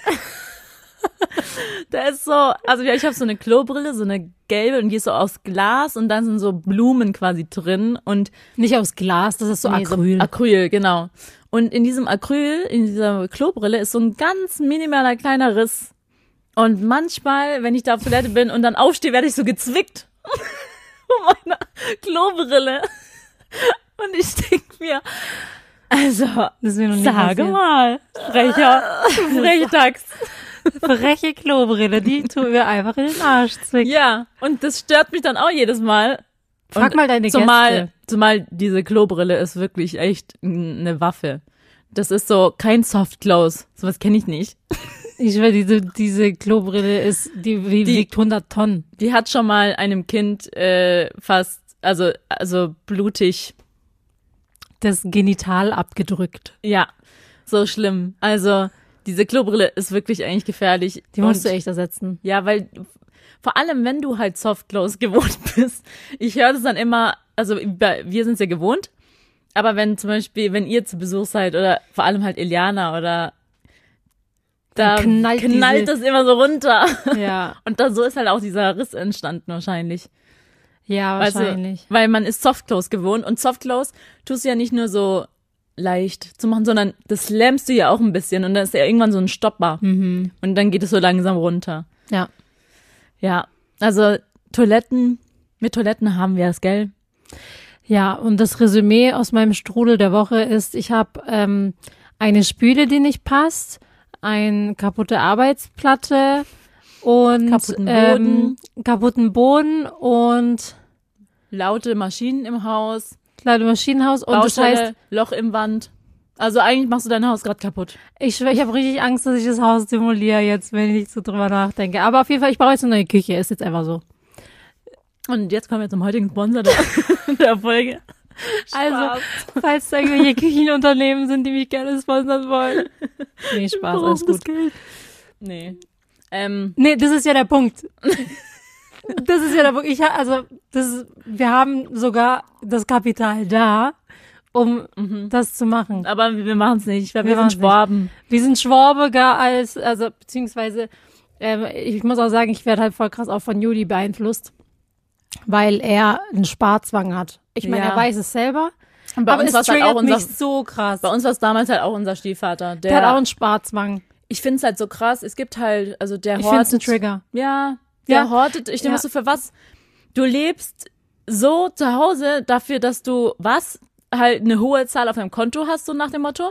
Da ist so, also ja, ich habe so eine Klobrille, so eine gelbe und die ist so aus Glas und dann sind so Blumen quasi drin und nicht aus Glas, das ist so nee, Acryl. So Acryl, genau. Und in diesem Acryl, in dieser Klobrille ist so ein ganz minimaler kleiner Riss. Und manchmal, wenn ich da auf Toilette bin und dann aufstehe, werde ich so gezwickt von meiner Klobrille. Und ich denke mir, also, das ist mir noch nie sage passiert. mal, frecher, Frechdachs. Freche Klobrille, die tun wir einfach in den Arsch zwicken. Ja, und das stört mich dann auch jedes Mal. Frag und mal deine zumal, Gäste. Zumal diese Klobrille ist wirklich echt eine Waffe. Das ist so kein Softclose. Sowas kenne ich nicht. Ich schwör, diese, diese Klobrille ist, die, die, die wiegt hundert Tonnen. Die hat schon mal einem Kind äh, fast, also, also blutig. Das Genital abgedrückt. Ja, so schlimm. Also, diese Klobrille ist wirklich eigentlich gefährlich. Die musst du echt ersetzen. Ja, weil vor allem, wenn du halt Softclose gewohnt bist. Ich höre das dann immer, also wir sind es ja gewohnt, aber wenn zum Beispiel, wenn ihr zu Besuch seid oder vor allem halt Eliana oder da knallt, knallt das immer so runter. Ja. Und da so ist halt auch dieser Riss entstanden wahrscheinlich. Ja, wahrscheinlich. Also, weil man ist Softclose gewohnt und Softclose tust du ja nicht nur so leicht zu machen, sondern das lämmst du ja auch ein bisschen und dann ist ja irgendwann so ein Stopper. Mhm. Und dann geht es so langsam runter. Ja. Ja, also Toiletten, mit Toiletten haben wir es, gell? Ja, und das Resümee aus meinem Strudel der Woche ist, ich habe ähm, eine Spüle, die nicht passt, eine kaputte Arbeitsplatte und Kaputten Boden. Ähm, kaputten Boden und Laute Maschinen im Haus, kleine Maschinenhaus. Und das Baustelle, heißt, Loch im Wand. Also eigentlich machst du dein Haus gerade kaputt. ich schwör, ich habe richtig Angst, dass ich das Haus demoliere jetzt, wenn ich nicht so drüber nachdenke. Aber auf jeden Fall, ich brauche jetzt eine neue Küche, ist jetzt einfach so. Und jetzt kommen wir zum heutigen Sponsor der, der Folge. Also, falls da irgendwelche Küchenunternehmen sind, die mich gerne sponsern wollen. Nee, Spaß, alles gut. Geld. Nee. Ähm, Nee, das ist ja der Punkt. Das ist ja der Punkt. Ich, ha- also, das ist, wir haben sogar das Kapital da, um mhm. das zu machen. Aber wir machen es nicht, weil wir, Wir sind machen's nicht. Schwaben. Wir sind Schwabiger als, also, beziehungsweise, ähm, ich muss auch sagen, ich werde halt voll krass auch von Juli beeinflusst, weil er einen Sparzwang hat. Ich meine, Ja. er weiß es selber, Und bei aber uns es war es halt triggert auch unser, mich so krass. bei uns war es damals halt auch unser Stiefvater. Der, Der hat auch einen Sparzwang. ich finde es halt so krass, es gibt halt, also der Ich finde es ein hortet, Trigger. ja, der Ja. hortet, ich denke Ja. mal so, für was? Du lebst so zu Hause dafür, dass du was? Halt eine hohe Zahl auf deinem Konto hast, so nach dem Motto?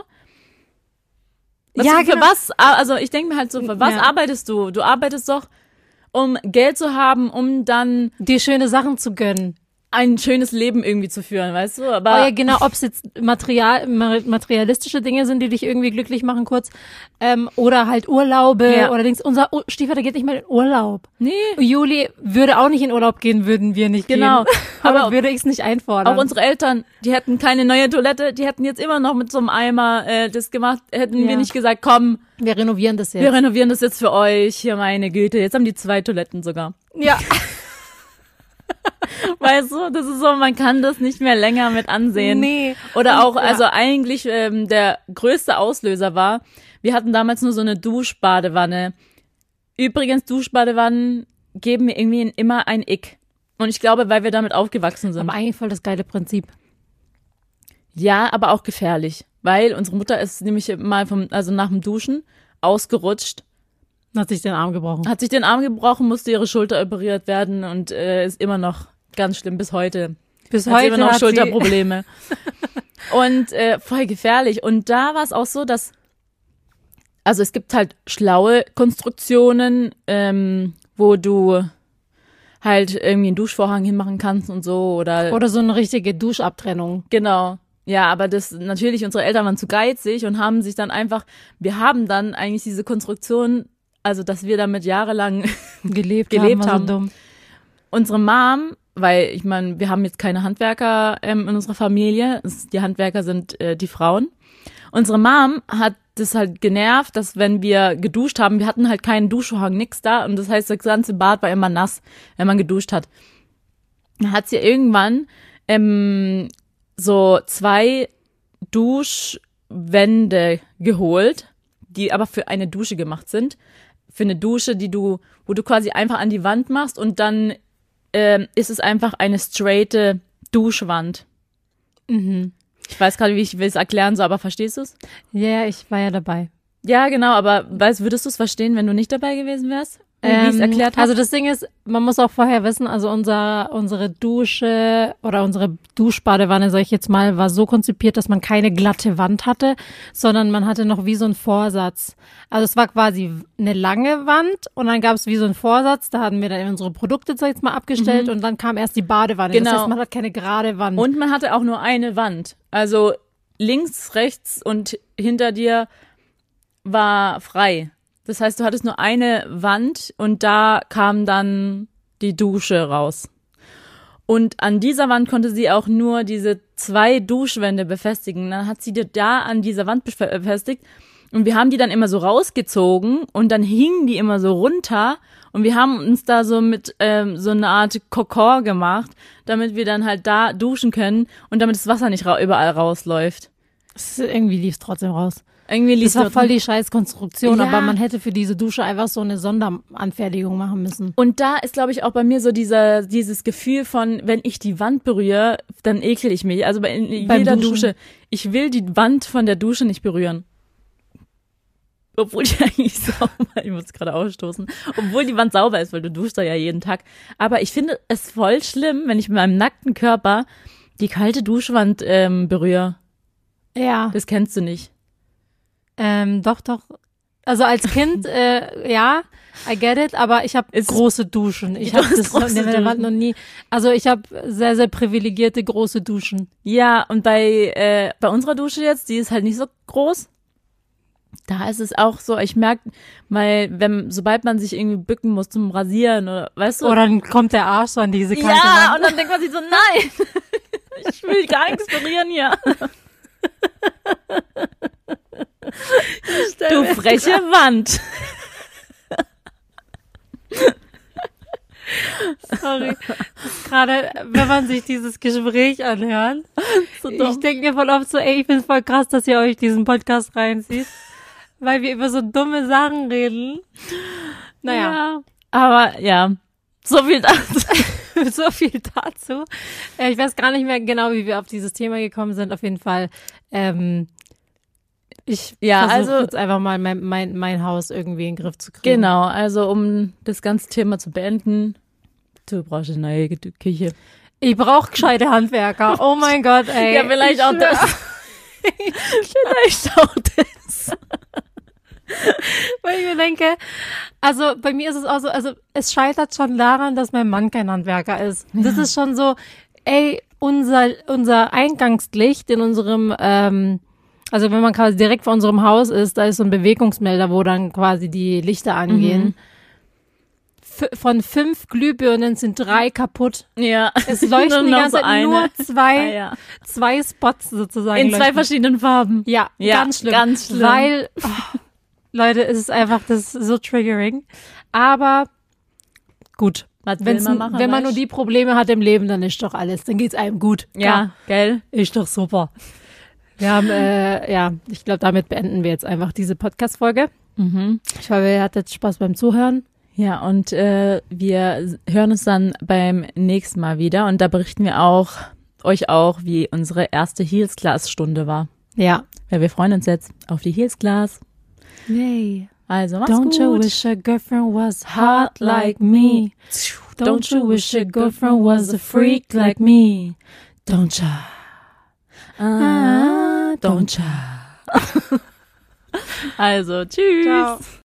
Was Ja, du, für genau. was? Also ich denke mir halt so, für was Ja. arbeitest du? Du arbeitest doch, um Geld zu haben, um dann Dir schöne Sachen zu gönnen. ein schönes Leben irgendwie zu führen, weißt du? Aber Oh ja, genau, ob es jetzt Material, ma- materialistische Dinge sind, die dich irgendwie glücklich machen, kurz, ähm, oder halt Urlaube, Ja. oder denkst, unser U- Stiefvater geht nicht mal in Urlaub. nee. Juli würde auch nicht in Urlaub gehen, würden wir nicht Genau. gehen. Aber Aber würde ich es nicht einfordern. Auch unsere Eltern, die hätten keine neue Toilette, die hätten jetzt immer noch mit so einem Eimer äh, das gemacht, hätten Ja. wir nicht gesagt, komm, wir renovieren das jetzt. wir renovieren das jetzt für euch, hier meine Güte, jetzt haben die zwei Toiletten sogar. ja. Weißt du, das ist so, man kann das nicht mehr länger mit ansehen. Nee. Oder Und, auch, ja. also eigentlich ähm, der größte Auslöser war, wir hatten damals nur so eine Duschbadewanne. Übrigens, Duschbadewannen geben mir irgendwie immer ein Ick. Und ich glaube, weil wir damit aufgewachsen sind. Aber eigentlich voll das geile Prinzip. Ja, aber auch gefährlich, weil unsere Mutter ist nämlich mal vom, also nach dem Duschen ausgerutscht, Hat sich den Arm gebrochen. hat sich den Arm gebrochen, musste ihre Schulter operiert werden und äh, ist immer noch ganz schlimm bis heute. Bis Hat sie heute immer noch hat sie, Schulterprobleme. Und äh, voll gefährlich. Und da war es auch so, dass, also es gibt halt schlaue Konstruktionen, ähm, wo du halt irgendwie einen Duschvorhang hinmachen kannst und so oder oder so eine richtige Duschabtrennung. genau. Ja, aber das natürlich, unsere Eltern waren zu geizig und haben sich dann einfach, wir haben dann eigentlich diese Konstruktion, also dass wir damit jahrelang Gelebt, Gelebt haben. haben. wir So dumm. unsere Mom, weil ich meine, wir haben jetzt keine Handwerker ähm, in unserer Familie, es, die Handwerker sind äh, die Frauen. Unsere Mom hat das halt genervt, dass wenn wir geduscht haben, wir hatten halt keinen Duschvorhang, nix da und das heißt, das ganze Bad war immer nass, wenn man geduscht hat. Dann hat sie irgendwann ähm, so zwei Duschwände geholt, die aber für eine Dusche gemacht sind. Für eine Dusche, die du, wo du quasi einfach an die Wand machst und dann ähm, ist es einfach eine straighte Duschwand. Mhm. Ich weiß gerade, wie ich es erklären soll, aber verstehst du es? Ja, ja, ich war ja dabei. Ja, genau, aber weißt, würdest du es verstehen, wenn du nicht dabei gewesen wärst? Wie ich es Ähm, erklärt habe? Also das Ding ist, man muss auch vorher wissen, also unser, unsere Dusche oder unsere Duschbadewanne, sag ich jetzt mal, war so konzipiert, dass man keine glatte Wand hatte, sondern man hatte noch wie so einen Vorsatz. Also es war quasi eine lange Wand und dann gab es wie so einen Vorsatz, da hatten wir dann unsere Produkte sag ich jetzt mal abgestellt und dann kam erst die Badewanne. Genau. Das heißt, man hat keine gerade Wand. Und man hatte auch nur eine Wand. Also links, rechts und hinter dir war frei. Das heißt, du hattest nur eine Wand und da kam dann die Dusche raus. Und an dieser Wand konnte sie auch nur diese zwei Duschwände befestigen. Dann hat sie die da an dieser Wand befestigt und wir haben die dann immer so rausgezogen und dann hingen die immer so runter und wir haben uns da so mit ähm, so eine Art Kokon gemacht, damit wir dann halt da duschen können und damit das Wasser nicht ra- überall rausläuft. Es- Irgendwie lief es trotzdem raus. Irgendwie Das liest war dort- voll die Scheißkonstruktion, Ja. aber man hätte für diese Dusche einfach so eine Sonderanfertigung machen müssen. Und da ist, glaube ich, auch bei mir so dieser, dieses Gefühl von, wenn ich die Wand berühre, dann ekel ich mich. Also bei in Beim jeder Duschen. Dusche. Ich will die Wand von der Dusche nicht berühren. Obwohl die eigentlich sauber, ich muss gerade ausstoßen, obwohl die Wand sauber ist, weil du duschst da ja jeden Tag. Aber ich finde es voll schlimm, wenn ich mit meinem nackten Körper die kalte Duschwand ähm, berühre. Ja. Das kennst du nicht. Ähm, doch, doch. Also als Kind, äh, ja, I get it, aber ich habe Ist es- große Duschen. Ich Du habe hast das große in der Wand Duschen. noch nie. Also ich habe sehr, sehr privilegierte große Duschen. Ja, und bei, äh, bei unserer Dusche jetzt, die ist halt nicht so groß. Da ist es auch so, ich merke, weil, wenn, sobald man sich irgendwie bücken muss zum Rasieren oder, weißt du? Oder dann kommt der Arsch so an diese kalte ja, Wand. und dann denkt man sich so, nein, ich will gar nichts berühren hier. Du freche Wand. Sorry. Gerade, wenn man sich dieses Gespräch anhört. So dumm. Ich denke mir voll oft so, ey, ich find's voll krass, dass ihr euch diesen Podcast reinzieht. Weil wir über so dumme Sachen reden. Naja, Ja, aber ja, so viel dazu. so viel dazu. Äh, ich weiß gar nicht mehr genau, wie wir auf dieses Thema gekommen sind. Auf jeden Fall, ähm, ich Ja, versuche also- jetzt einfach mal mein, mein, mein Haus irgendwie in den Griff zu kriegen. Genau, also um das ganze Thema zu beenden, du brauchst eine neue Ge- Küche. Ich brauche gescheite Handwerker. Oh mein Gott, ey. Ja, vielleicht ich auch schwör. das. Vielleicht auch das. Weil ich mir denke, also bei mir ist es auch so, also es scheitert schon daran, dass mein Mann kein Handwerker ist. Das ist schon so, ey, unser, unser Eingangslicht in unserem, ähm, also wenn man quasi direkt vor unserem Haus ist, da ist so ein Bewegungsmelder, wo dann quasi die Lichter angehen. F- von fünf Glühbirnen sind drei kaputt. Ja. Es leuchten die noch ganze so Zeit eine. nur zwei, Ah, ja. zwei Spots sozusagen. In zwei leuchten. verschiedenen Farben. Ja, Ja, ganz schlimm. ganz schlimm. Weil, oh, Leute, es ist einfach das ist so triggering. Aber gut, Was will wenn's, man machen, wenn man nur weißt? die Probleme hat im Leben, dann ist doch alles, dann geht's einem gut. Ja, gell? Ist doch super. Wir haben, äh, ja, ich glaube, damit beenden wir jetzt einfach diese Podcast-Folge. Mhm. Ich hoffe, ihr hattet Spaß beim Zuhören. Ja, und äh, wir hören uns dann beim nächsten Mal wieder und da berichten wir auch euch auch, wie unsere erste Heels-Class-Stunde war. Ja. Ja, wir freuen uns jetzt auf die Heels-Class. Yay. Also, mach's Don't gut. you wish a girlfriend was hot like me? Don't you wish a girlfriend was a freak like me? Don't ya? Ah, don't ya. Also, tschüss. Ciao.